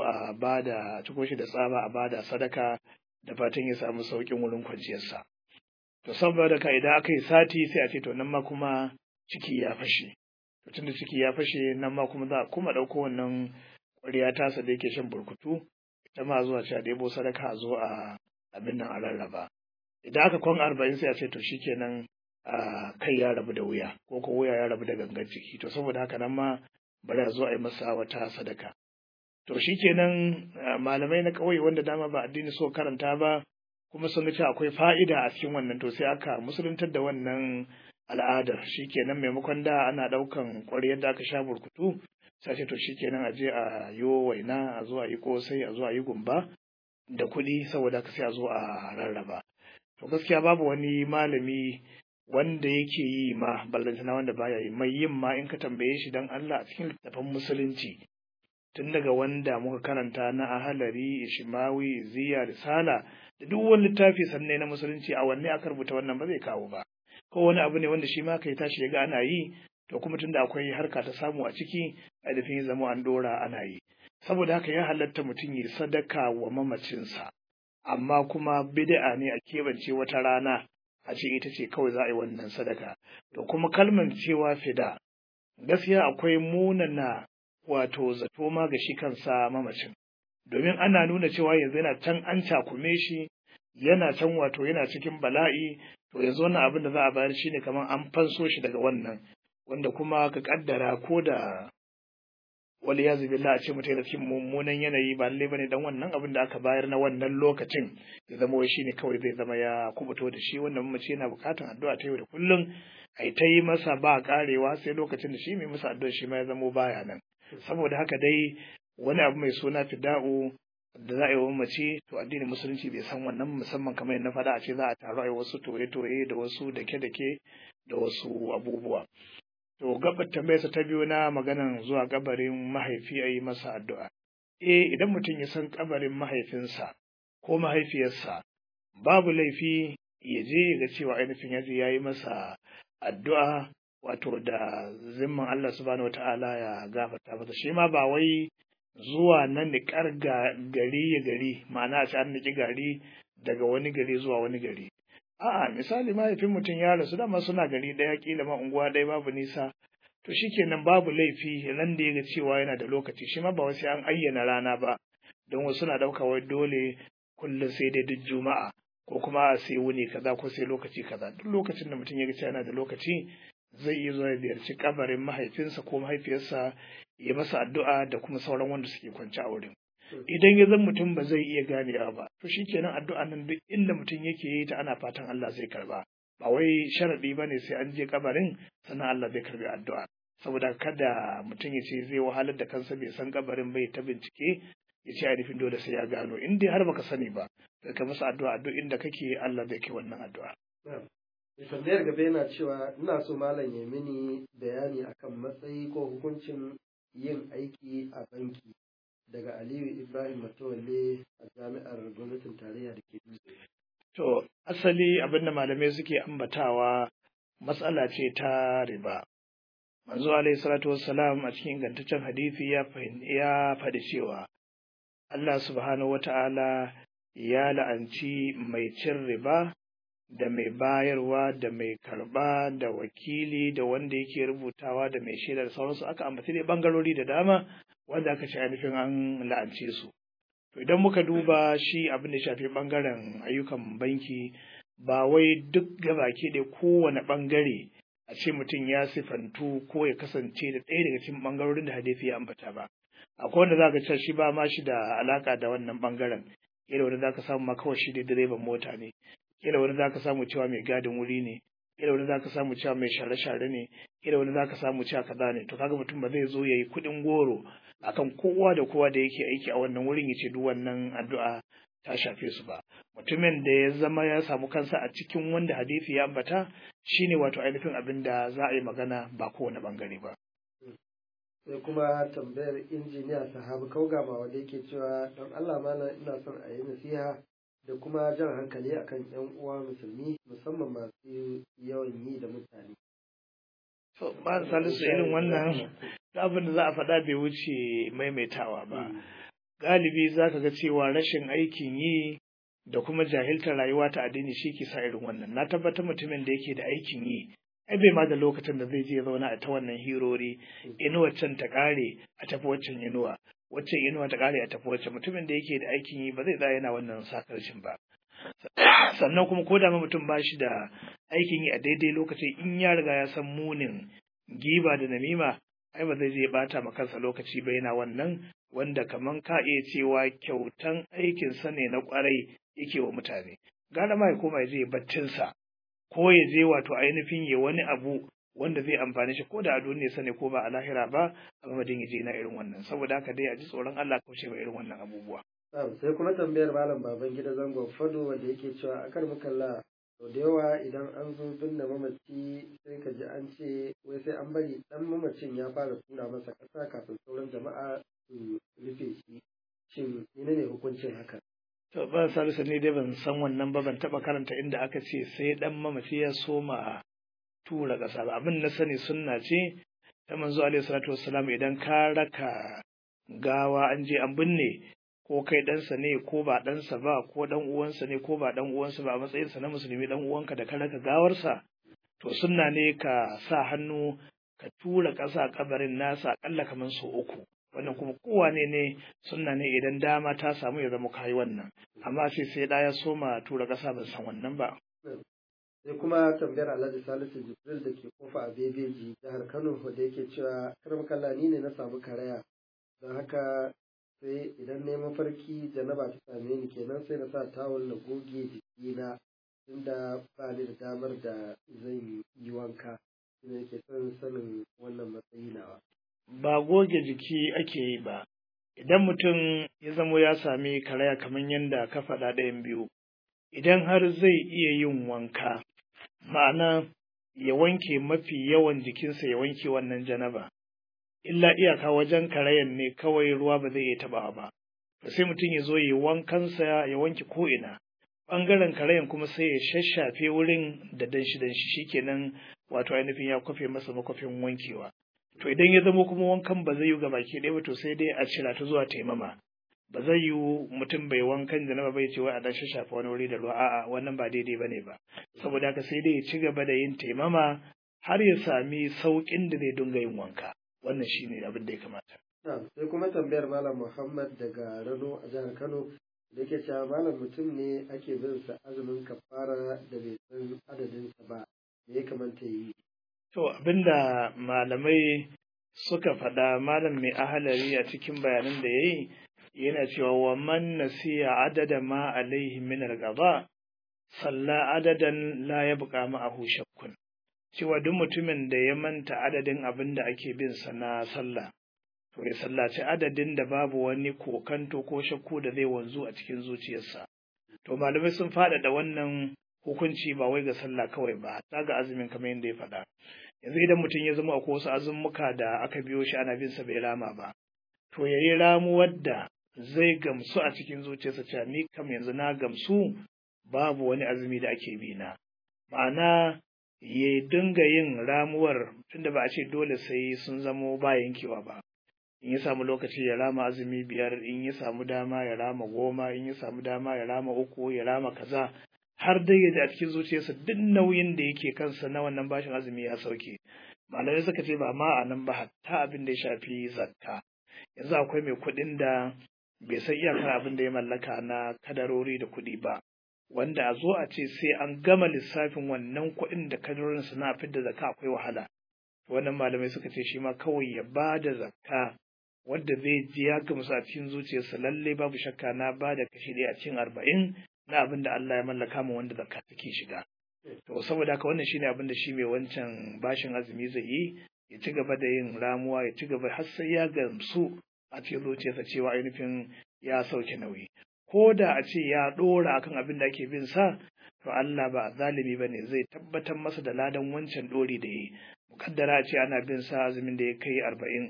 B: ciko shi da tsaba a bada sadaka da fatan ya samu sauƙin wurin kwanciyarsa to saboda ka idan aka yi sati sai a ce to nan ma kuma ciki ya fashe to tunda ciki ya fashe nan ma kuma za a kuma ɗauko wannan ƙwarya tasa da yake shan burkutu ita ma zuwa ci a ɗebo sadaka a zo a abin nan a rarraba idan aka kwan 40 sai a ce to shikenan kai ya rabu da wuya ko wuya ya rabu da gangan jiki to saboda haka nan ma bari a zo a yi masa wata sadaka to shikenan malamai na ƙauye wanda dama ba addini so karanta ba kuma sun ce akwai fa'ida a cikin wannan to sai aka musuluntar da wannan al'adar shikenan maimakon da ana ɗaukan ƙwaryar da aka sha burkutu sai ce to shikenan a je a yi waina a zo a yi kosai a zo a yi gumba da kuɗi saboda haka sai a zo a rarraba to gaskiya babu wani malami wanda yake yi ma ballantana wanda baya yi mai yin ma in ka tambaye shi dan Allah a cikin littafin musulunci tun daga wanda muka karanta na ahalari ishimawi ziya risala da duk wani littafi sanne na musulunci a wanne aka rubuta wannan ba zai kawo ba ko wani abu ne wanda shi ma kai tashi ya ga ana yi to kuma tunda akwai harka ta samu a ciki a dafin zama an dora ana yi saboda haka ya halatta mutum ya sadaka wa mamacinsa amma kuma bid'a ne a keɓance wata rana a ce ita ce kawai za a yi wannan sadaka to kuma kalmar cewa fida gaskiya akwai munana wato zato ma ga shi kansa mamacin domin ana nuna cewa yanzu yana can an cakume shi yana can wato yana cikin bala'i to yanzu wannan abin da za a bayar shine kamar an fanso shi daga wannan wanda kuma ka kaddara ko da wali ya zubi a ce mutum da cikin mummunan yanayi ba lallai bane dan wannan abin da aka bayar na wannan lokacin ya zama wai shine kawai zai zama ya kubuto da shi wannan mace yana bukatan addu'a ta yau da kullum ai ta yi masa ba karewa sai lokacin da shi mai masa addu'a shi ma ya zamo baya nan saboda haka dai wani abu mai suna fida'u da za a yi wa mace to addinin musulunci bai san wannan musamman kamar yadda na faɗa a ce za a taru a yi wasu toye-toye da wasu dake-dake da wasu abubuwa to gabar tambayarsa ta biyu na maganan zuwa kabarin mahaifi a yi masa addu'a idan mutum ya san kabarin mahaifinsa ko mahaifiyarsa babu laifi ya je ga cewa ainihin ya je ya yi masa addu'a wato da zimman Allah subhanahu wata'ala ya gafarta masa shi ma ba wai zuwa na niƙar gari ya gari ma'ana a ce an niƙi gari daga wani gari zuwa wani gari a'a misali mahaifin mutum ya rasu dama suna gari ɗaya kila ma unguwa ɗaya babu nisa to shikenan babu laifi nan da ya ga cewa yana da lokaci shi ma ba wasu an ayyana rana ba don wasu na ɗauka wai dole kullum sai dai duk juma'a ko kuma sai wuni kaza ko sai lokaci kaza duk lokacin da mutum ya ga cewa yana da lokaci zai iya zuwa ziyarci kabarin mahaifinsa ko mahaifiyarsa ya masa addu'a da kuma sauran wanda suke kwance a wurin idan ya zan mutum ba zai iya ganewa ba to shikenan addu'a nan duk inda mutum yake yi ta ana fatan Allah zai karba ba wai sharadi bane sai an je kabarin sannan Allah zai karbi addu'a saboda kada mutum ya ce zai wahalar da kansa bai san kabarin bai ta bincike ya ce a nufin dole sai ya gano in dai har baka sani ba sai ka masa addu'a duk inda kake Allah zai kai wannan addu'a
A: tambayar gaba yana cewa ina so malam ya mini bayani akan matsayi ko hukuncin yin aiki a banki daga Aliyu Ibrahim Matawalle a jami'ar gwamnatin tarayya da ke Dutse.
B: To asali abinda malamai suke ambatawa matsala ce ta riba. Manzo alaihi salatu wassalam a cikin ingantaccen hadisi ya faɗi cewa Allah subhanahu wata'ala ya la'anci mai cin riba da mai bayarwa da mai karba da wakili da wanda yake rubutawa da mai shaida da sauransu aka ambaci dai bangarori da dama wanda aka ce ainihin an la'ance su to idan muka duba shi abin da shafi bangaren ayyukan banki ba wai duk gabaki da kowane bangare a ce mutum ya sifantu ko ya kasance da ɗaya daga cikin bangarorin da hadisi ya ambata ba akwai wanda zaka ce shi ba ma shi da alaka da wannan bangaren kila wanda zaka samu ma kawai shi da direban mota ne kila wani za ka samu cewa mai gadin wuri ne kila wani za ka samu cewa mai share-share ne kila wani za ka samu cewa kaza ne to kaga mutum ba zai zo ya yi kuɗin goro akan kowa da kowa da yake aiki a wannan wurin ya ce duk wannan addu'a ta shafe su ba mutumin da ya zama ya samu kansa a cikin wanda hadisi ya ambata shine wato ainihin abin da za a yi magana ba kowane bangare ba
A: sai kuma tambayar injiniya Sahabu Kaugama wanda yake cewa don Allah mana ina son a yi nasiha da kuma jan hankali akan yan uwa musulmi musamman masu yawan yi da mutane.
B: So, ba Salisu irin wannan abin da za a faɗa bai wuce maimaitawa ba. Galibi za ka ga cewa rashin aikin yi da kuma jahiltar rayuwa ta addini shi ke sa irin wannan. Na tabbatar mutumin da yake da aikin yi ai bai ma da lokacin da zai je zauna a ta wannan hirori inuwar can ta kare a tafi waccan inuwa waccan inuwa ta kare a tafi waccan mutumin da yake da aikin yi ba zai tsaya yana wannan sakarcin ba sannan kuma ko da ma mutum ba shi da aikin yi a daidai lokacin in ya riga ya san munin giba da namima ai ba zai je bata ma kansa lokaci ba yana wannan wanda kaman ka iya cewa kyautan aikinsa ne na kwarai yake wa mutane gara ma ya koma ya je baccinsa ko ya je wato ainihin ya wani abu wanda zai amfani shi ko da a duniya sani ko ba a lahira ba a mamadin ya je na irin wannan saboda haka dai a ji tsoron Allah kauce ba irin wannan abubuwa.
A: Sai kuma tambayar malam baban gida zangon fado wanda yake cewa akar mukalla sau da yawa idan an zo binne mamaci sai ka ji an ce wai sai an bari dan mamacin ya fara tura masa ƙasa kafin sauran jama'a su rufe shi shin menene hukuncin haka?
B: To ba Salisu ne dai ban san wannan ba ban taɓa karanta inda aka ce sai ɗan mamaci ya soma tura ƙasa ba abin na sani sunna ce ta manzo alaihi salatu wassalam idan ka raka gawa an je an binne ko kai ɗansa ne ko ba ɗansa ba ko ɗan uwansa ne ko ba ɗan uwansa ba a matsayinsa na musulmi ɗan uwanka da ka raka gawarsa to sunna ne ka sa hannu ka tura ƙasa kabarin nasa aƙalla kamar sau uku wannan kuma kowane ne sunna ne idan dama ta samu ya zama kayi wannan amma sai ɗaya soma tura ƙasa ban san wannan ba.
A: Sai kuma tambayar Alhaji Salisu Jibril da ke kofa a Bebeji jihar Kano da yake cewa karmakalla ni ne na samu karaya don haka sai idan ne mafarki janaba ta same ni kenan sai na sa tawul na goge jikina tunda ba ni da damar da zan yi wanka ina yake son sanin wannan matsayi nawa.
B: Ba goge jiki ake yi ba, idan mutum ya zamo ya sami karaya kamar yadda ka faɗa ɗayan biyu, idan har zai iya yin wanka, ma'ana ya wanke mafi yawan jikinsa ya wanke wannan janaba, illa iyaka wajen karayan ne kawai ruwa ba zai iya taɓawa ba, sai mutum ya zo ya wankansa ya wanke ko'ina, ɓangaren karayan kuma sai ya shashafe wurin da danshi shikenan wato ainihin ya kwafe masa makwafin wankewa. To idan ya zama kuma wankan ba zai yi ga baki ɗaya ba to sai dai a cira ta zuwa taimama. Ba zai yi mutum bai wankan janaba bai ce wai a dan shafa wani wuri da ruwa a'a wannan ba daidai bane ba. Saboda haka sai dai ya ci gaba da yin taimama har ya sami sauƙin da zai dinga yin wanka. Wannan shine abin da ya kamata.
A: Sai kuma tambayar Malam Muhammad daga Rano a jihar Kano da yake cewa malam mutum ne ake bin sa azumin kafara da bai san adadinsa ba me ya kamata yi.
B: To abinda malamai suka faɗa malam mai ahalari a cikin bayanan da ya yi yana cewa wa man nasiya adada ma alaihi min al-qada salla adadan la yabqa ma'ahu shakkun cewa duk mutumin da ya manta adadin abin da ake bin sa na sallah to ya sallaci adadin da babu wani kokanto ko shakku da zai wanzu a cikin zuciyarsa to malamai sun faɗaɗa wannan hukunci ba wai ga sallah kawai ba hatta ga azumin kamar yadda ya faɗa yanzu idan mutum ya zama akwai wasu azummuka da aka biyo shi ana bin sa bai rama ba to yayi ramuwar da zai gamsu a cikin zuciyarsa cewa ni kam yanzu na gamsu babu wani azumi da ake bi na ma'ana ya dinga yin ramuwar tunda ba a ce dole sai sun zamo ba yankewa ba in ya samu lokaci ya rama azumi 5 in ya samu dama ya rama 10 in ya samu dama ya rama 3 ya rama kaza har dai ya a cikin zuciyarsa duk nauyin da yake kansa na wannan bashin azumi ya sauke malamai suka ce ba ma a nan ba hatta abin da ya shafi zakka yanzu akwai mai kuɗin da bai san iyakar abin da ya mallaka na kadarori da kuɗi ba wanda a zo a ce sai an gama lissafin wannan kuɗin da kadarorin su na fidda zakka akwai wahala wannan malamai suka ce shi ma kawai ya ba da zakka wadda zai ji ya gamsu a cikin zuciyarsa lalle babu shakka na ba da kashi ɗaya a cikin 40 na abin da Allah ya mallaka mu wanda zakka take shiga. To saboda haka wannan shine abin da shi mai wancan bashin azumi zai yi ya ci gaba da yin ramuwa ya ci gaba har sai ya gamsu a cikin zuciyarsa cewa ainihin ya sauke nauyi. Ko da a ce ya ɗora akan abin da ake bin sa to Allah ba zalimi bane zai tabbatar masa da ladan wancan ɗori da yi. Mukaddara a ce ana bin sa azumin da ya kai 40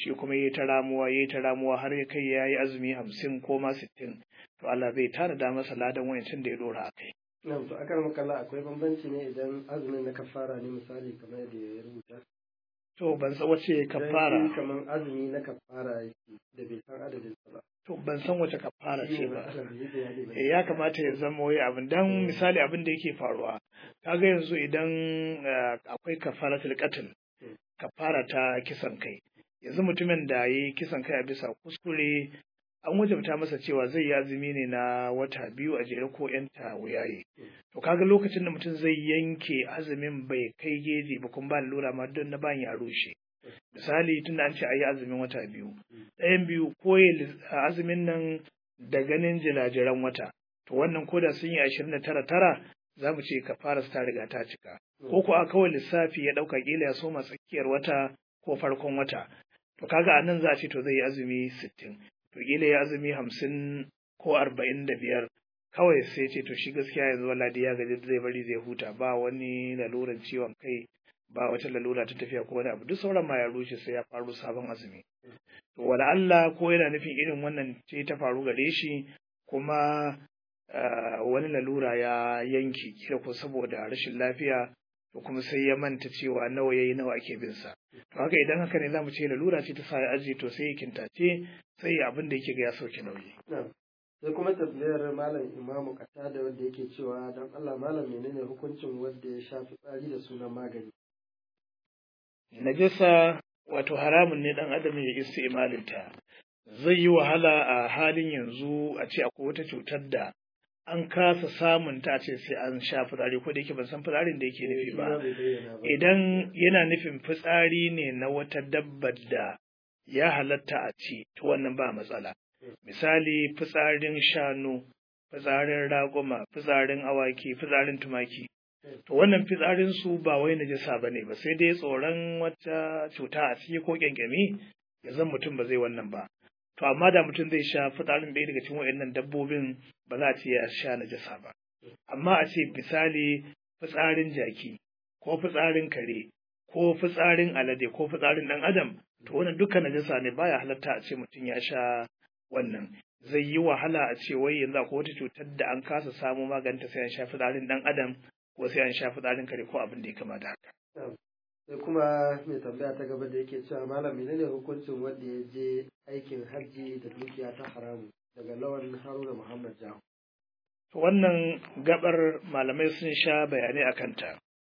B: shi kuma yayi ta ramuwa har ya kai yayi azumi 50 ko ma 60, to Allah zai tanada masa ladan wayancin da ya dora akai.
A: Na'am, to akan makalla akwai bambanci ne idan azumin na kafara ne misali kamar yadda ya rubuta.
B: To ban san wace kafara.
A: Kamar azumi na kafara yake da bai san adadin sa ba.
B: To ban san wace kafara ce ba. Ya kamata ya zama wai abin dan misali abin da yake faruwa. Kaga yanzu idan akwai kafaratul qatl, kafara ta kisan kai. Yanzu mutumin da yayi kisan kai a bisa kuskure an wajabta masa cewa zai yi azumi ne na wata 2 a jere ko yanta wuyaye. To kaga lokacin da mutum zai yanke azumin bai kai geji ba kuma ba lura ma don na ban ya rushe. Misali tunda an ce a yi azumin wata 2, ɗayan biyu ko azumin nan da ganin jilajiran wata, to wannan koda sun yi 29 za mu ce kafara ta riga ta cika. Ko ko a kawai lissafi ya ɗauka kila ya soma tsakiyar wata ko farkon wata, to kaga a nan za a ce to zai yi azumi 60. To kila ya azumi 50 ko 45 kawai sai ce to shi gaskiya yanzu wallahi ya gaji zai bari zai huta ba wani laluran ciwon kai ba wata lalura ta tafiya ko wani abu duk sauran ma ya rushe sai ya faru sabon azumi. To wala Allah ko yana nufin irin wannan ce ta faru gare shi kuma wani lalura ya yanki kila ko saboda rashin lafiya to kuma sai ya manta cewa nawa yayi nawa ake bin sa. To haka idan haka ne zamu ce lalura ce ta sa ya aji to sai ya kintace sai ya abin da yake ga ya sauke nauyi.
A: Sai kuma tambayar malam Imamu Qatada wanda yake cewa dan Allah malam menene hukuncin wanda ya sha fitsari da sunan magani?
B: Najasa wato haramun ne dan adam ya isti'malin ta. Zai yi wahala a halin yanzu a ce akwai wata cutar da an kasa samun ta ce sai an sha fitsari ko da yake ban san fitsarin da yake nufi ba. Idan yana nufin fitsari ne na wata dabbar da ya halatta a ci to wannan ba matsala. Misali fitsarin shanu, fitsarin raƙuma, fitsarin awaki, fitsarin tumaki. To wannan fitsarin su ba wai najasa bane ba sai dai tsoron wata cuta a ciki ko kyankyami ya zan mutum ba zai wannan ba. To amma da mutum zai sha fitsarin ɗaya daga cikin waɗannan dabbobin ba za a ce ya sha najasa ba. Amma a ce misali fitsarin jaki ko fitsarin kare ko fitsarin alade ko fitsarin ɗan adam to wannan dukkan najasa ne baya halatta a ce mutum ya sha wannan. Zai yi wahala a ce wai yanzu akwai wata cutar da an kasa samu maganta sai an sha fitsarin ɗan adam ko sai an sha fitsarin kare ko abin da ya kama da haka.
A: Sai kuma mai tambaya ta gaba da yake cewa malam menene hukuncin wanda ya je aikin hajji da dukiya ta haramu daga lawan Haruna Muhammad Jahu.
B: Wannan gabar malamai sun sha bayanai a kanta.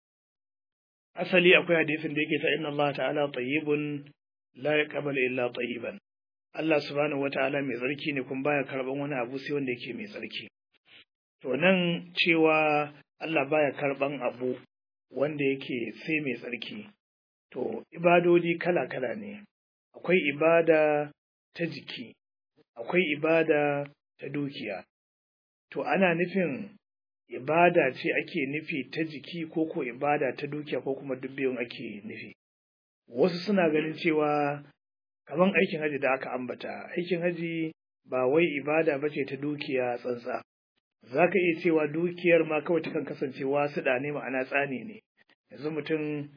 B: Asali akwai hadisin da yake ta inna Allah ta'ala tayyibun la yaqbalu illa tayyiban. Allah subhanahu wata'ala mai tsarki ne kuma baya karban wani abu sai wanda yake mai tsarki. To nan cewa Allah baya karban abu wanda yake sai mai tsarki. To ibadodi kala-kala ne. Akwai ibada ta jiki, akwai ibada ta dukiya. To ana nufin ibada ce ake nufi ta jiki ko ko ibada ta dukiya ko kuma duk biyun ake nufi. Wasu suna ganin cewa kaman aikin haji da aka ambata, aikin haji ba wai ibada ba ce ta dukiya tsantsa. Za ka iya cewa dukiyar ma kawai takan kasancewa su ne ma'ana tsani ne. Yanzu mutum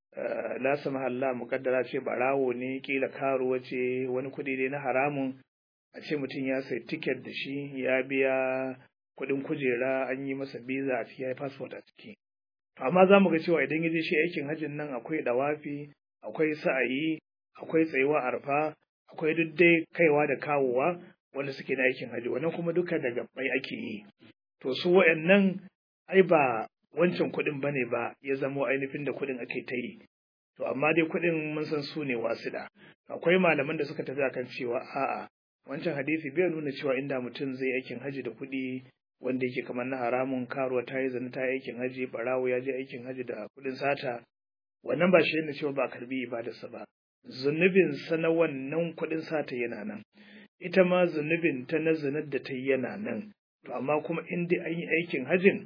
B: la samahalla mukaddara ce barawo ne kila karuwa ce wani kuɗi ne na haramun a ce mutum ya sai tiket da shi ya biya kuɗin kujera an yi masa biza a ciki ya yi fasfot a ciki. Amma za mu ga cewa idan ya je shi aikin hajjin nan akwai dawafi, akwai sa'ayi, akwai tsayuwa arfa, akwai duk dai kaiwa da kawowa wanda suke na aikin hajji wannan kuma duka da gabbai ake yi. To su wa'annan ai ba wancan kuɗin bane ba ya zamo ainihin da kuɗin ake ta yi. To amma dai kuɗin mun san su ne wasiɗa. Akwai malaman da suka tafi akan cewa a'a wancan hadisi bai nuna cewa inda mutum zai aikin haji da kuɗi wanda yake kamar na haramun karuwa ta yi zina ta yi aikin haji barawo ya je aikin haji da kuɗin sata wannan ba shi ne cewa ba karbi ibadarsa ba. Zunubin sa na wannan kuɗin sata yana nan. Ita ma zunubin ta na zinar da ta yi yana nan. To amma kuma in dai an yi aikin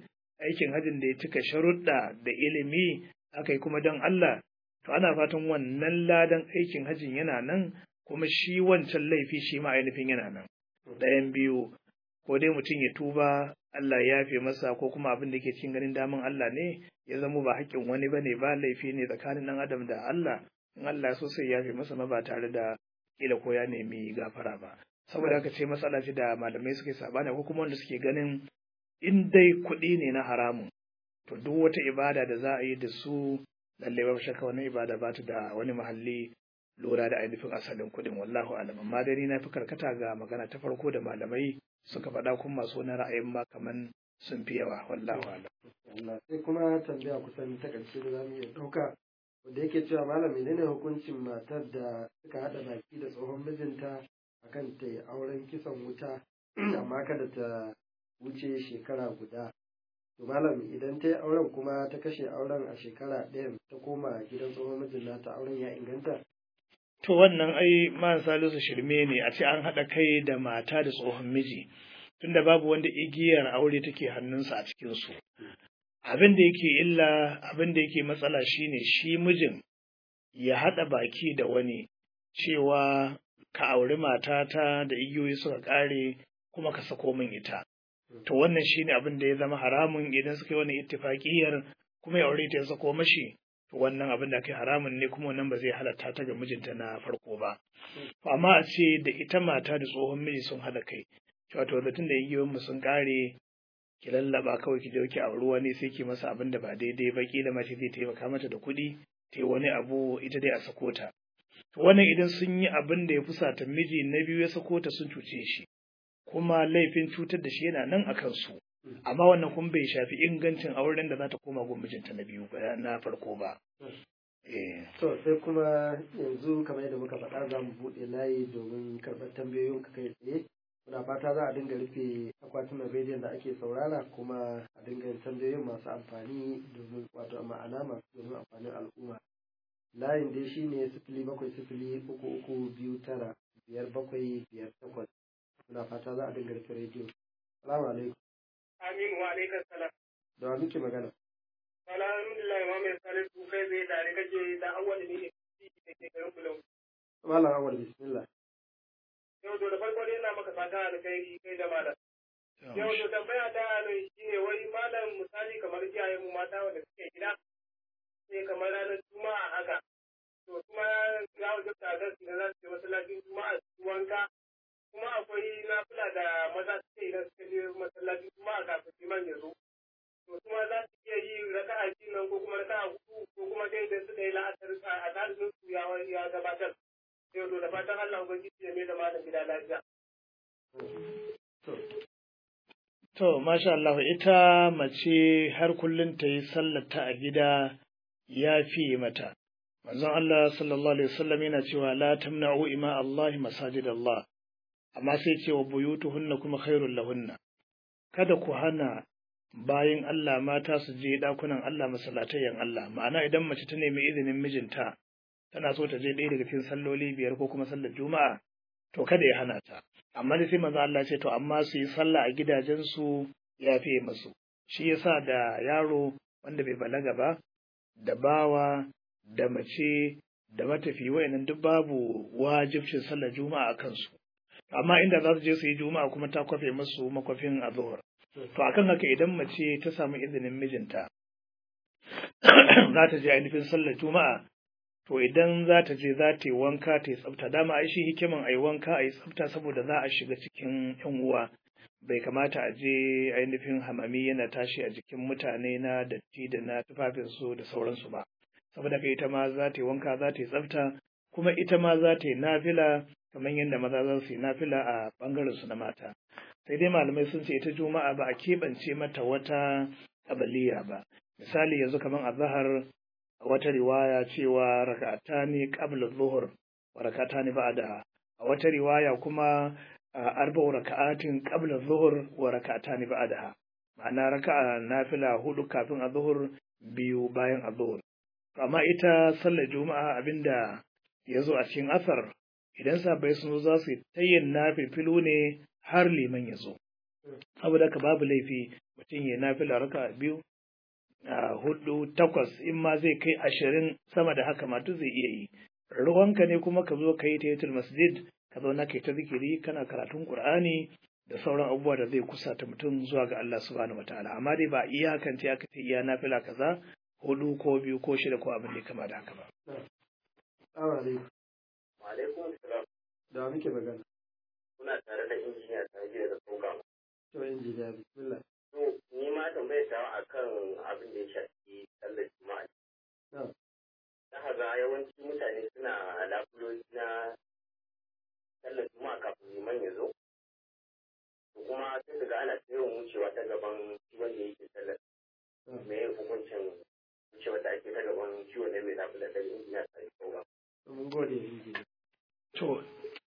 B: hajin da ya cika sharuɗa da ilimi aka yi kuma don Allah to ana fatan wannan ladan aikin hajin yana nan kuma shi wancan laifi shi ma ainihin yana nan. Ɗayan biyu ko dai mutum ya tuba Allah ya yafe masa ko kuma abin da ke cikin ganin daman Allah ne ya zama ba haƙƙin wani bane ba laifi ne tsakanin ɗan adam da Allah in Allah so sai ya fi masa ma ba tare da kila ko ya nemi gafara ba. Saboda haka ce matsala ce da malamai suke sabani ko kuma wanda suke ganin in dai kuɗi ne na haramun to duk wata ibada da za a yi da su lalle ba shakka wannan ibada ba ta da wani mahalli lura da ainihin asalin kuɗin, wallahu alam. Amma dai ni na fi karkata ga magana ta farko da malamai suka faɗa kuma masu wani ra'ayin ma kaman sun fi yawa, wallahu alam.
A: Sai kuma tambaya kusan ta ƙarshe da zamu iya ɗauka wanda yake cewa malam menene hukuncin matar da suka haɗa baki da tsohon mijinta akan ta yi auren kisan wuta amma kada ta wuce shekara guda. To malam idan ta yi auren kuma ta kashe auren a shekara ɗayan ta koma gidan tsohon mijin nata auren ya inganta?
B: To wannan ai man Salisu shirme ne a ce an haɗa kai da mata da tsohon miji tunda babu wanda igiyar aure take hannunsa a cikinsu. Abin da yake illa, abin da yake matsala shine shi mijin ya haɗa baki da wani cewa ka auri matata da igiyoyi suka ƙare kuma ka sako min ita. To wannan shine abin da ya zama haramun idan suka yi wani ittifaqiyar kuma ya aure ta ya sako mashi, to wannan abin da kai haramun ne kuma wannan ba zai halatta ta ga mijinta na farko ba. To amma a ce da ita mata da tsohon miji sun haɗa kai, cewa to zatin da igiyoyin mu sun ƙare ki lallaba kawai ki je ki auri wani sai ki masa abin da ba daidai ba, kila mace zai taimaka mata da kuɗi ta yi wani abu ita dai a sako ta. To wannan idan sun yi abin da ya fusata miji na biyu ya sako ta sun cuce shi, kuma laifin cutar da shi yana nan a kansu, amma wannan kuma bai shafi ingancin auren da za ta koma gun mijinta na biyu ba na farko ba.
A: To sai kuma yanzu kamar yadda muka faɗa za mu buɗe layi domin karɓar tambayoyin ka kai tsaye. Muna fata za a dinga rufe akwatunan rediyon da ake saurara kuma a dinga yin tambayoyin masu amfani domin wato ma'ana masu domin amfanin al'umma. Layin dai shine 0703329558. Muna fata za a dinga rufe rediyo. Salamu alaikum.
C: Aminu wa alaikum salam.
A: Da wa muke magana?
C: Alhamdulillah Muhammad Salisu kai zai tare kake da awwal ne da ke garin Bulau.
A: Malam Awwal bismillah.
C: Yau to da farko dai ina maka fata da kai da malam. Yau to tambaya ta ne shine wai malam misali kamar iyayen mu mata wanda suke gida sai kamar ranar Juma'a haka. To kuma ya wuce ta ga su da za su je masallacin Juma'a su wanka. Kuma akwai nafila da maza suke idan suka je masallacin Juma'a kafin liman ya zo. To kuma za su iya yi raka'a biyu nan ko kuma raka'a huɗu ko kuma dai idan suka yi la'asar a tarihin su ya gabatar. Yau to da fatan Allah ubangiji ya mai da malam gida lafiya.
B: To masha Allah, ita mace har kullum ta yi sallata a gida ya fiye mata. Manzon Allah sallallahu alaihi wasallam yana cewa la tamna'u ima Allah masajid Allah. Amma sai ce wa buyutuhunna kuma khairul lahunna. Kada ku hana bayin Allah mata su je dakunan Allah masallatayen Allah. Ma'ana idan mace ta nemi izinin mijinta tana so ta je ɗaya daga cikin salloli biyar ko kuma sallar Juma'a, to kada ya hana ta. Amma da sai manzo Allah ce to amma su yi sallah a gidajensu ya fiye masu. Shi yasa da yaro wanda bai balaga ba, da bawa, da mace, da matafi wayannan duk babu wajibcin sallar Juma'a a kansu. Amma inda za su je su yi Juma'a kuma ta kwafe masu makwafin azhar. To akan haka idan mace ta samu izinin mijinta za ta je ainihin sallar Juma'a, to idan za ta je za ta yi wanka ta yi tsafta. Dama ai shi hikiman a yi wanka a yi tsafta saboda za a shiga cikin yan uwa. Bai kamata a je ainihin hamami yana tashi a jikin mutane na datti da na tufafinsu da sauransu ba. Saboda ka ita ma za ta yi wanka za ta yi tsafta kuma ita ma za ta yi nafila kamar yadda maza za su yi nafila a ɓangaren su na mata. Sai dai malamai sun ce ita Juma'a ba a keɓance mata wata ƙabaliya ba. Misali yanzu kamar azhar wata riwaya cewa raka'atani qabla dhuhr wa raka'atani ba'da. A wata riwaya kuma arba'u raka'atin qabla dhuhr wa raka'atani ba'daha. Ma'ana raka'a nafila hudu kafin azhur, biyu bayan azhur. Amma ita sallar Juma'a abinda yazo a cikin asar idan sabai sun zo za su tayyin nafilu ne har liman ya zo. Saboda ka babu laifi mutum ya nafila raka'a biyu, hudu, takwas, in ma zai kai 20 sama da haka ma duk zai iya yi. Ruwanka ne kuma ka zo ka yi tahiyatul masjid, ka zauna kai ta zikiri, kana karatun Qur'ani da sauran abubuwa da zai kusata mutum zuwa ga Allah subhanahu wataala. Amma dai ba iyakance aka ce iya nafila kaza, hudu ko biyu ko shida ko abin da ya kama da haka ba.
A: Assalamu alaikum.
C: Wa alaikum salam.
A: Da muke magana.
C: Kuna tare da injiniya ta ji daga program.
A: To injiniya bismillah.
C: To ni ma tambayar ta akan abin da ya shafi sallar juma'a.
A: Na'am.
C: Ta haza yawanci mutane suna lafuloyi na sallar juma'a kafin liman ya zo. To kuma sai daga ana yawan wucewa ta gaban wanda yake sallar. Me ya hukuncin wucewa da ake ta gaban ciwon ne mai lafular da injiniya ta yi program.
A: Mun gode injiniya.
B: To,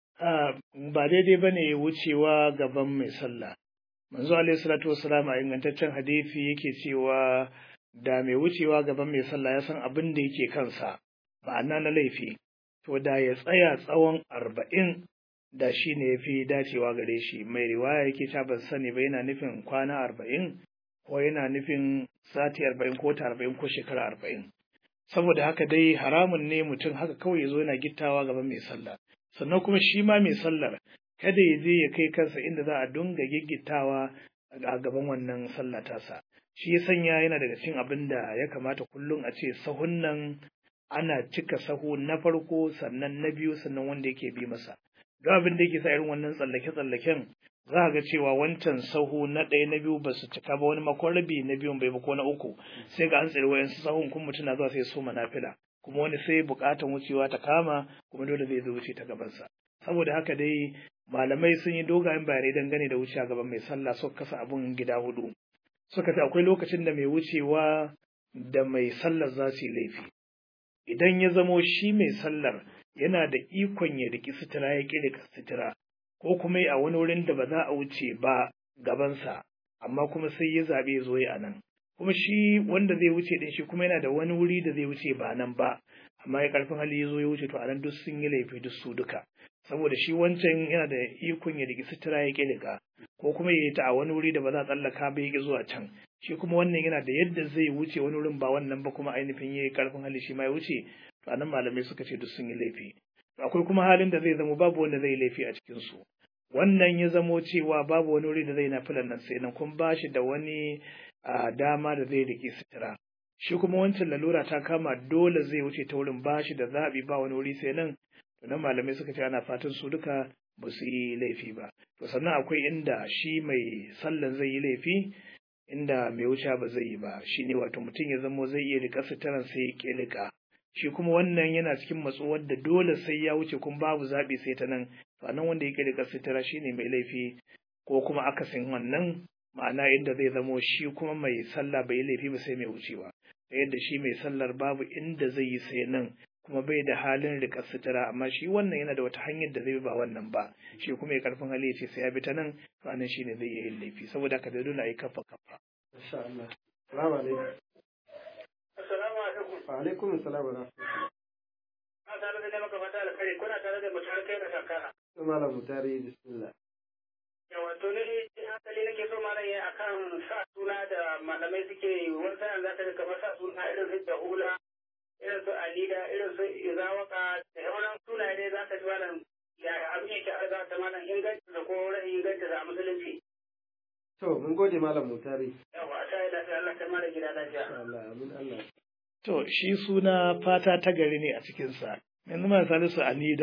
B: ba daidai ba ne wucewa gaban mai sallah. Manzo alaihi salatu wassalam a ingantaccen hadisi yake cewa da mai wucewa gaban mai sallah ya san abin da yake kansa, ma'ana na laifi, to da ya tsaya tsawon 40 da shi ne ya fi dacewa gare shi. Mai riwaya yake cewa ban sani ba yana nufin kwana 40 ko yana nufin sati 40 ko ta 40 ko shekara 40. Saboda haka dai haramun ne mutum haka kawai ya zo yana gittawa gaban mai sallah. Sannan kuma shi ma mai sallar kada ya je ya kai kansa inda za a dunga giggitawa a gaban wannan sallah tasa. Shi ya sanya yana daga cikin abin da ya kamata kullum a ce sahun nan ana cika sahu na farko sannan na biyu sannan wanda yake bi masa. Don abin da yake sa irin wannan tsallake-tsallaken za a ga cewa wancan sahu na ɗaya na biyu ba su cika ba, wani makon rabi na biyun bai ba ko na uku, sai ga an tsiri wayansu sahun kuma mutum na zuwa sai so manafila, kuma wani sai bukatan wucewa ta kama kuma dole zai zo wuce ta gabansa. Saboda haka dai malamai sun yi dogayen bayanai dangane da wucewa gaban mai sallah, suka kasa abun gida 4. Suka ce akwai lokacin da mai wucewa da mai sallar za su yi laifi. Idan ya zamo shi mai sallar yana da ikon ya riki sutura ya ƙi sutura, ko kuma a wani wurin da ba za a wuce ba gabansa, amma kuma sai ya zaɓe ya zo ya nan. Kuma shi wanda zai wuce din shi kuma yana da wani wuri da zai wuce ba nan ba, amma ya karfin hali ya zo ya wuce, to a nan duk sun yi laifi duk su duka. Saboda shi wancan yana da ikon ya riki sutura ya ƙi ko kuma ya yi ta a wani wuri da ba za a tsallaka ba ya ƙi zuwa can. Shi kuma wannan yana da yadda zai wuce wani wurin ba wannan ba, kuma ainihin ya yi karfin hali shi ma ya wuce, to a nan malamai suka ce duk sun yi laifi. Akwai kuma halin da zai zamo babu wanda zai laifi a cikinsu. Wannan ya zamo cewa babu wani wuri da zai na filan nan sai nan kun ba shi da wani dama da zai riƙe sutura. Shi kuma wancan lalura ta kama dole zai wuce ta wurin ba shi da zaɓi ba wani wuri sai nan. To nan malamai suka ce ana fatan su duka ba su yi laifi ba. To sannan akwai inda shi mai sallan zai yi laifi, inda mai wuce ba zai yi ba. Shi ne wato mutum ya zamo zai iya riƙa suturan sai ya ƙi riƙa. Shi kuma wannan yana cikin matsuwar da dole sai ya wuce kuma babu zaɓi sai ta nan. To nan wanda ya ƙi riƙa sutura shi ne mai laifi, ko kuma akasin wannan, ma'ana inda zai zamo shi kuma mai sallah bai yi laifi ba sai mai wucewa. Da yadda shi mai sallar babu inda zai yi sai nan, kuma bai da halin riƙa sutura, amma shi wannan yana da wata hanyar da zai ba wannan ba, shi kuma ya karfin hali ya ce sai ya bi ta nan, to anan shi ne zai iya yin laifi. Saboda haka da dole a yi kafa.
A: Masha Allah. Assalamu alaikum.
C: Assalamu alaikum.
A: Wa alaikum assalam wa rahmatullah.
C: Ana tare da maka fata alkhairi, kuna tare da mutar kai da kankana.
A: To malam mutari bismillah.
C: Yawa to ne hankali nake so malam yayi akan sa suna da malamai suke yi, wani sa'an za ka ga kamar sa suna irin su Jahula, irin su Alida, irin su Izawaka, da sauran sunaye dai za ka ji malam ya abin yake arza ta malam inganci da ko rashin inganci da musulunci.
A: To mun gode malam mutari.
C: Yawa ta yi lafiya, Allah ta mara gida lafiya.
A: Allah amin Allah.
B: To shi suna fata ta gari ne a cikinsa. Yanzu ma Salisu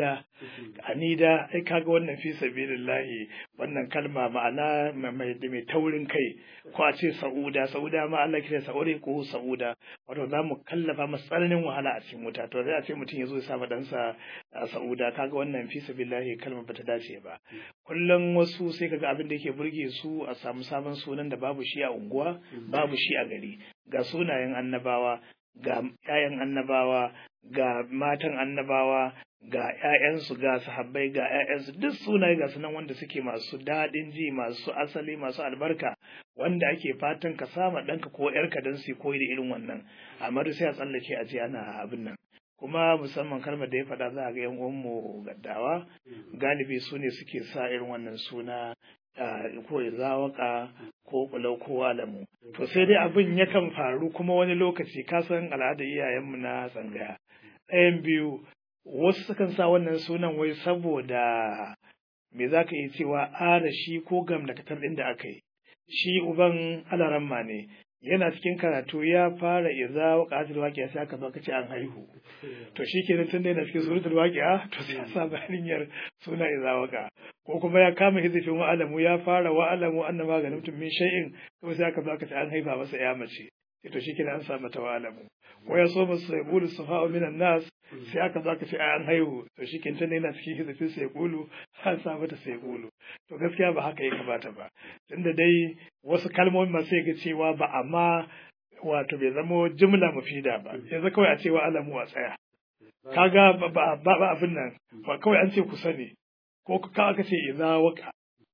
B: Anida, ai kaga wannan fi sabilillahi, wannan kalma ma'ana mai taurin kai, ko a ce Sauda ma Allah kira Saure ko Sauda, wato za mu kallafa masa tsananin wahala a cikin wuta, to zai a ce mutum ya zo ya sa ɗansa Sauda, kaga wannan fi sabilillahi kalma bata dace ba. Kullum wasu sai kaga abin da yake burge su a samu sabon sunan da babu shi a unguwa, babu shi a gari, ga sunayen annabawa, ga 'ya'yan annabawa, ga matan annabawa, ga 'ya'yansu, ga sahabbai, ga 'ya'yansu, duk sunaye ga sunan wanda suke masu daɗin ji, masu asali, masu albarka, wanda ake fatan ka sama ɗanka ko 'yarka don su koyi da irin wannan, amma duk sai a tsallake a ce ana abin nan. Kuma musamman kalmar da ya faɗa za a ga 'yan uwanmu gaddawa, galibi su ne suke sa irin wannan suna ko zawaka ko kulau ko alamu. To sai dai abin yakan faru kuma wani lokaci ka san al'adar iyayenmu na tsangaya. Ɗayan biyu, wasu sukan sa wannan sunan wai saboda me za ka iya cewa arashi ko gamdakatar ɗin da aka yi. Shi uban alaramma ne, yana cikin karatu ya fara iza waqatil waqi'a sai aka zo aka ce an haihu to shikenan tunda yana cikin suratul waqi'a to sai ya sa yarinyar suna iza waqa ko kuma ya kama hizifin wa'alamu ya fara wa'alamu annama ganimtum min shay'in to sai aka zo aka ce an haifa masa ya mace to shikenan an sa mata wa'alamu ko ya so masa yaqulu sufa'u minan nas sai aka zo aka ce an haihu to shikenan tunda yana cikin hizifin sai yaqulu an sa mata sai yaqulu to gaskiya ba haka ya kamata ba tunda dai wasu kalmomin ma sai ga cewa ba amma wato bai zama jumla mufida ba yanzu kawai a cewa alamu a tsaya kaga ba abin nan ba kawai an ce ku sani ko ka aka ce idza waka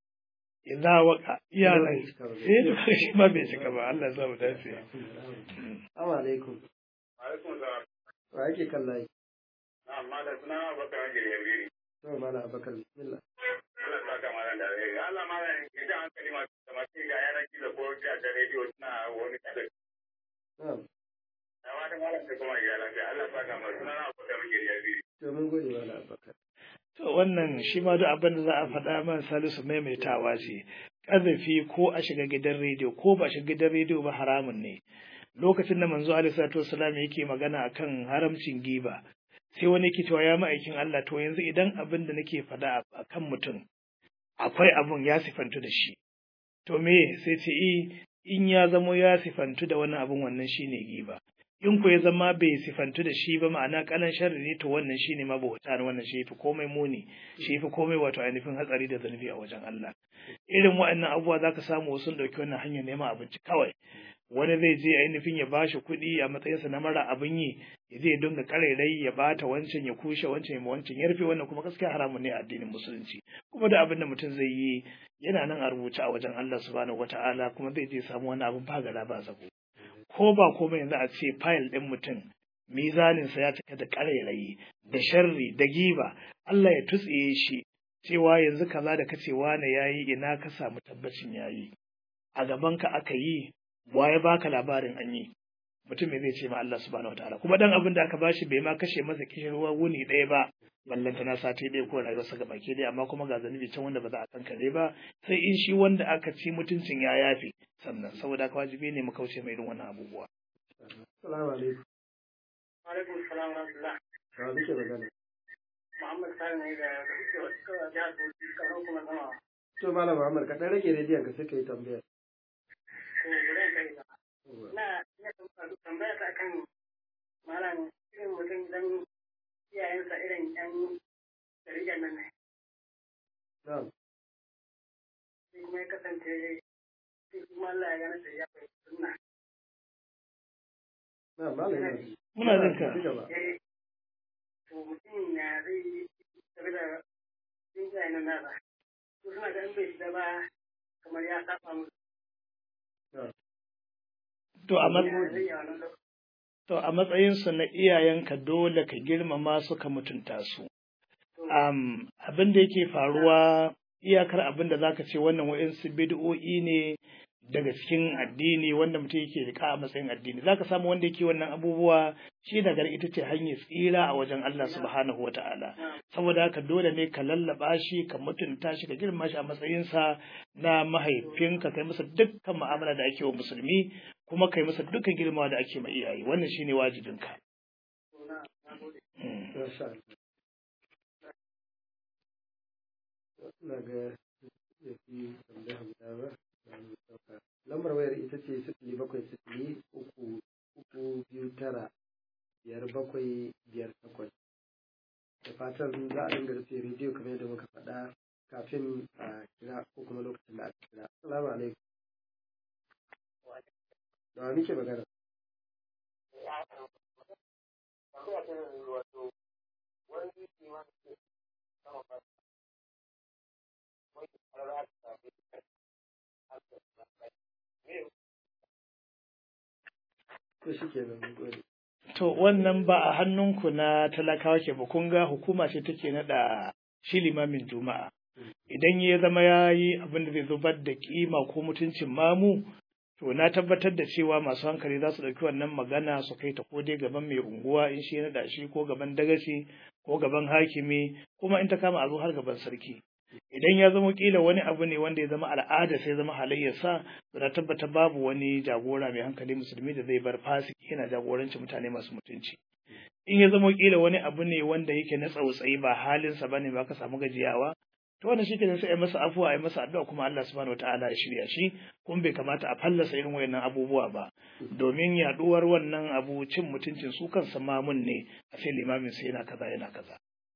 B: iya nan shi ma bai shiga ba Allah ya sa mu dace
A: assalamu alaikum
C: alaikum salam
A: wa yake kallai
C: na malam suna bakar gari
A: to malam bakar bismillah
C: Allah saka malam da rai Allah malam ki da hankali masu kamar ga yaran ki da ko da rediyo suna wani kada
A: na'am
C: na wani malam da kuma ya lafiya Allah saka malam suna bakar gari
A: to mun gode malam bakar
B: to wannan shi ma duk abin da za a faɗa man Salisu maimaitawa ce ƙazafi ko a shiga gidan rediyo ko ba shiga gidan rediyo ba haramun ne lokacin da manzo alaihi salatu wasallam yake magana akan haramcin giba sai wani yake cewa ya ma'aikin Allah to yanzu idan abin da nake faɗa akan mutum akwai abun ya sifantu da shi to me sai ce in ya zamo ya sifantu da wani abun wannan shine giba in ku ya zama bai sifantu da shi ba ma'ana kalan sharri ne to wannan shine ma bauta ne wannan shi fi komai muni shi fi komai wato ainihin hatsari da zanubi a wajen Allah irin waɗannan abubuwa zaka samu sun dauki wannan hanyar neman abinci kawai wani zai je ainihin ya bashi kuɗi a matsayinsa na mara abin yi ya zai dinga karairai ya bata wancan ya kushe wancan ya wancan ya rufe wannan kuma gaskiya haramun ne a addinin musulunci kuma da abin da mutum zai yi yana nan a rubuce a wajen Allah subhanahu wataala kuma zai je samu wani abin bagala ba zabo ko ba komai yanzu a ce fayil ɗin mutum mizaninsa ya cika da ƙarairayi da sharri da giba Allah ya tutsiye shi cewa yanzu kaza da kace wane yayi ina ka samu tabbacin yayi a gaban ka aka yi waye baka labarin an yi mutum me zai ce ma Allah subhanahu wataala kuma dan abin da aka bashi bai ma kashe masa kishirwa wuni ɗaya ba ballanta na sati ɗaya ko rayuwarsa ga baki ɗaya amma kuma ga zanubi can wanda ba za a kankare ba sai in shi wanda aka ci mutuncin ya yafe sannan saboda haka wajibi ne mu kauce mai irin wannan abubuwa.
A: Assalamu alaikum.
C: alaikum salam wa rahmatullah
A: Wa muke magana?
C: Muhammad Sani ne da kuke wasu da su kamar kuma sama
A: To malam Muhammad ka dan rage rediyon ka sai kai tambaya.
C: ko gurin kai ka na ina tambaya ta kan malam irin mutum dan iyayensa irin yan shari'a nan ne
A: Na'am.
C: sai kuma ya kasance sai kuma Allah ya gane sai ya kai sunna
A: Na'am malam.
B: Muna jin ka.
C: to mutum ya zai yi tare da yin iyayen nan nasa ko suna da in bai shiga ba kamar ya saba musu
B: To a
C: ya zai yi wannan lokacin
B: To a matsayinsu na iyayenka dole ka girmama su ka mutunta su. Abin da yake faruwa iyakar abin da zaka ce wannan wa'insu bid'o'i ne daga cikin addini wanda mutum yake rika a matsayin addini. Zaka samu wanda yake wannan abubuwa shi daga ita ce hanyar tsira a wajen Allah subhanahu wata'ala. Saboda haka dole ne ka lallaba shi, ka mutunta shi, ka girma shi a matsayinsa na mahaifinka, kai masa dukkan mu'amala da ake wa musulmi, kuma kai masa dukkan girma da ake ma iyaye. Wannan shine wajibinka.
A: Ina ga ya fi tambaya guda ba. Lambar wayar ita ce 0703-329-5758. Da fatan za a dinga rufe rediyo kamar yadda muka faɗa kafin a kira ko kuma lokacin da aka kira. Assalamu alaikum. Da wa muke magana? Ko shi ke nan gode.
B: To wannan ba a hannunku na talakawa ke ba, kun ga hukuma ce take naɗa shi limamin juma'a. Idan ya zama ya yi abin da zai zubar da kima ko mutuncin mamu, to na tabbatar da cewa masu hankali za su ɗauki wannan magana su kai ta ko dai gaban mai unguwa in shi ya naɗa shi, ko gaban dagaci ko gaban hakimi, kuma in ta kama a zo har gaban sarki. idan ya zama kila wani abu ne wanda ya zama al'ada sai zama halayyarsa na tabbata babu wani jagora mai hankali musulmi da zai bar fasiki yana jagoranci mutane masu mutunci. In ya zama kila wani abu ne wanda yake na tsautsayi ba halinsa bane ba ka samu gajiyawa, to wannan shi kenan sai a masa afuwa a masa addu'a kuma Allah subhanahu wataala ya shirya shi, kuma bai kamata a fallasa irin wayannan abubuwa ba, domin yaduwar wannan abu cin mutuncin su kansa mamun ne a sai limamin sai yana kaza yana kaza.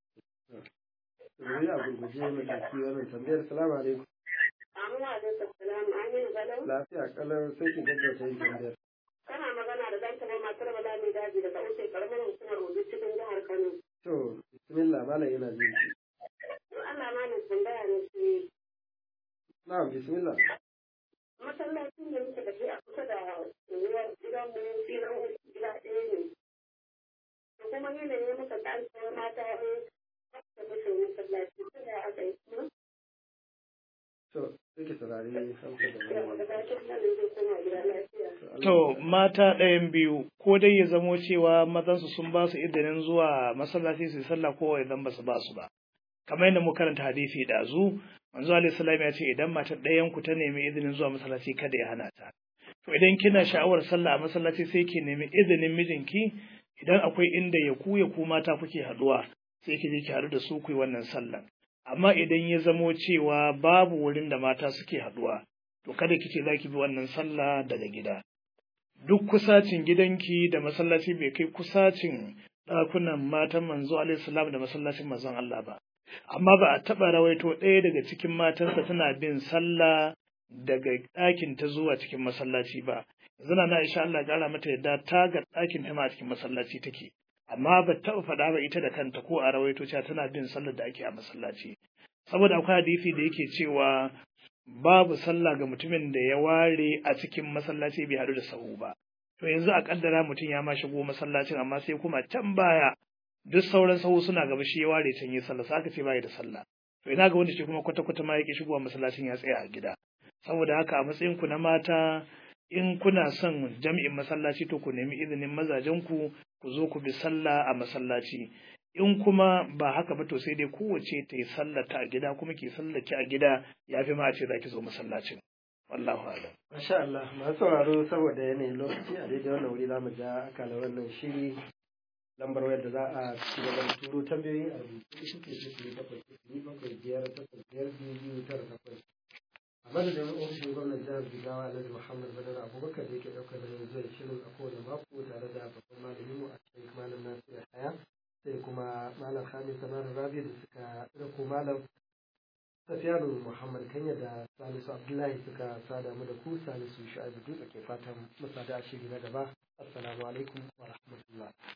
A: Wani a gurguje mai tafi wannan tambayar. Salamu alaikum.
D: Amma alaikum salam. Amin galau.
A: Lafiya kalau, sai ki gaggauta yin tambayar.
D: Kana magana da ɗan taɓa matar Bala mai daji daga Usai karamar hukumar Ojo cikin jihar Kano.
A: To, bismillah malam yana jin ki.
D: Allah ma ne tambaya ne shi.
A: Na'am, bismillah.
D: Masallacin da muke da shi a kusa da gidan mu filan gida ɗaya ne. Da kuma yanayin muka ɗan mata ne da muke masallaci ko da aka yi kuma.
A: To, sai ki saurari hamsa da
D: Da bakin nan zai koma gida lafiya.
B: To mata ɗayan biyu ko dai ya zamo cewa mazansu sun ba su izinin zuwa masallaci su yi sallah ko idan ba su ba su ba. Kamar yadda muka karanta hadisi ɗazu, manzo alaihi salam ya ce idan matar ɗayan ku ta nemi izinin zuwa masallaci kada ya hana ta. To idan kina sha'awar sallah a masallaci sai ki nemi izinin mijinki, idan akwai inda ya ku mata kuke haɗuwa sai ki je ki haɗu da su ku yi wannan sallah. Amma idan ya zamo cewa babu wurin da mata suke haɗuwa, to kada ki ce za ki bi wannan sallah daga gida. Duk kusacin gidanki da masallaci bai kai kusacin ɗakunan matan manzo alaihi salam da masallacin manzon Allah ba. Amma ba a taɓa rawaito ɗaya daga cikin matansa tana bin sallah daga ɗakin ta zuwa cikin masallaci ba. Yanzu na Aisha Allah ya ƙara mata yadda ta ga ɗakin ta ma a cikin masallaci take. Amma ba taɓa faɗa ba ita da kanta ko a rawaito cewa tana bin sallar da ake a masallaci. Saboda akwai hadisi da yake cewa babu sallah ga mutumin da ya ware a cikin masallaci bai haɗu da sahu ba. To yanzu a kaddara mutum ya ma shigo masallacin amma sai kuma can baya duk sauran sahu suna gaba shi ya ware can yi sallah sai aka ce bai da sallah. To ina ga wanda shi kuma kwata-kwata ma yake shigowa masallacin ya tsaya a gida. Saboda haka a matsayin ku na mata in kuna son jami'in masallaci to ku nemi izinin mazajen ku zo ku bi sallah a masallaci. In kuma ba haka ba to sai dai kowace ta yi sallata a gida kuma ki sallaki a gida ya fi ma a ce za ki zo masallacin. Wallahu a'lam.
A: Masha Allah, masu sauraro saboda yanayin lokaci a daidai wannan wuri za mu ja akala wannan shiri. Lambar wayar da za a ci gaba da turo tambayoyi a rubuce ita ce 7 a madadin ofishin gwamnan jihar Jigawa Alhaji Muhammad Badar Abubakar da yake ɗaukar da zuwa shirin a kowane mako tare da babban malamin mu a cikin malam Nasiru Haya. Sai kuma malam Khamis Samar Rabi da suka ɗauko malam Safiyanu Muhammad Kanya da Salisu Abdullahi suka sada mu da ku. Salisu Shu'aibu Dutse ke fatan mu sada a shiri na gaba. Assalamu alaikum wa rahmatullah.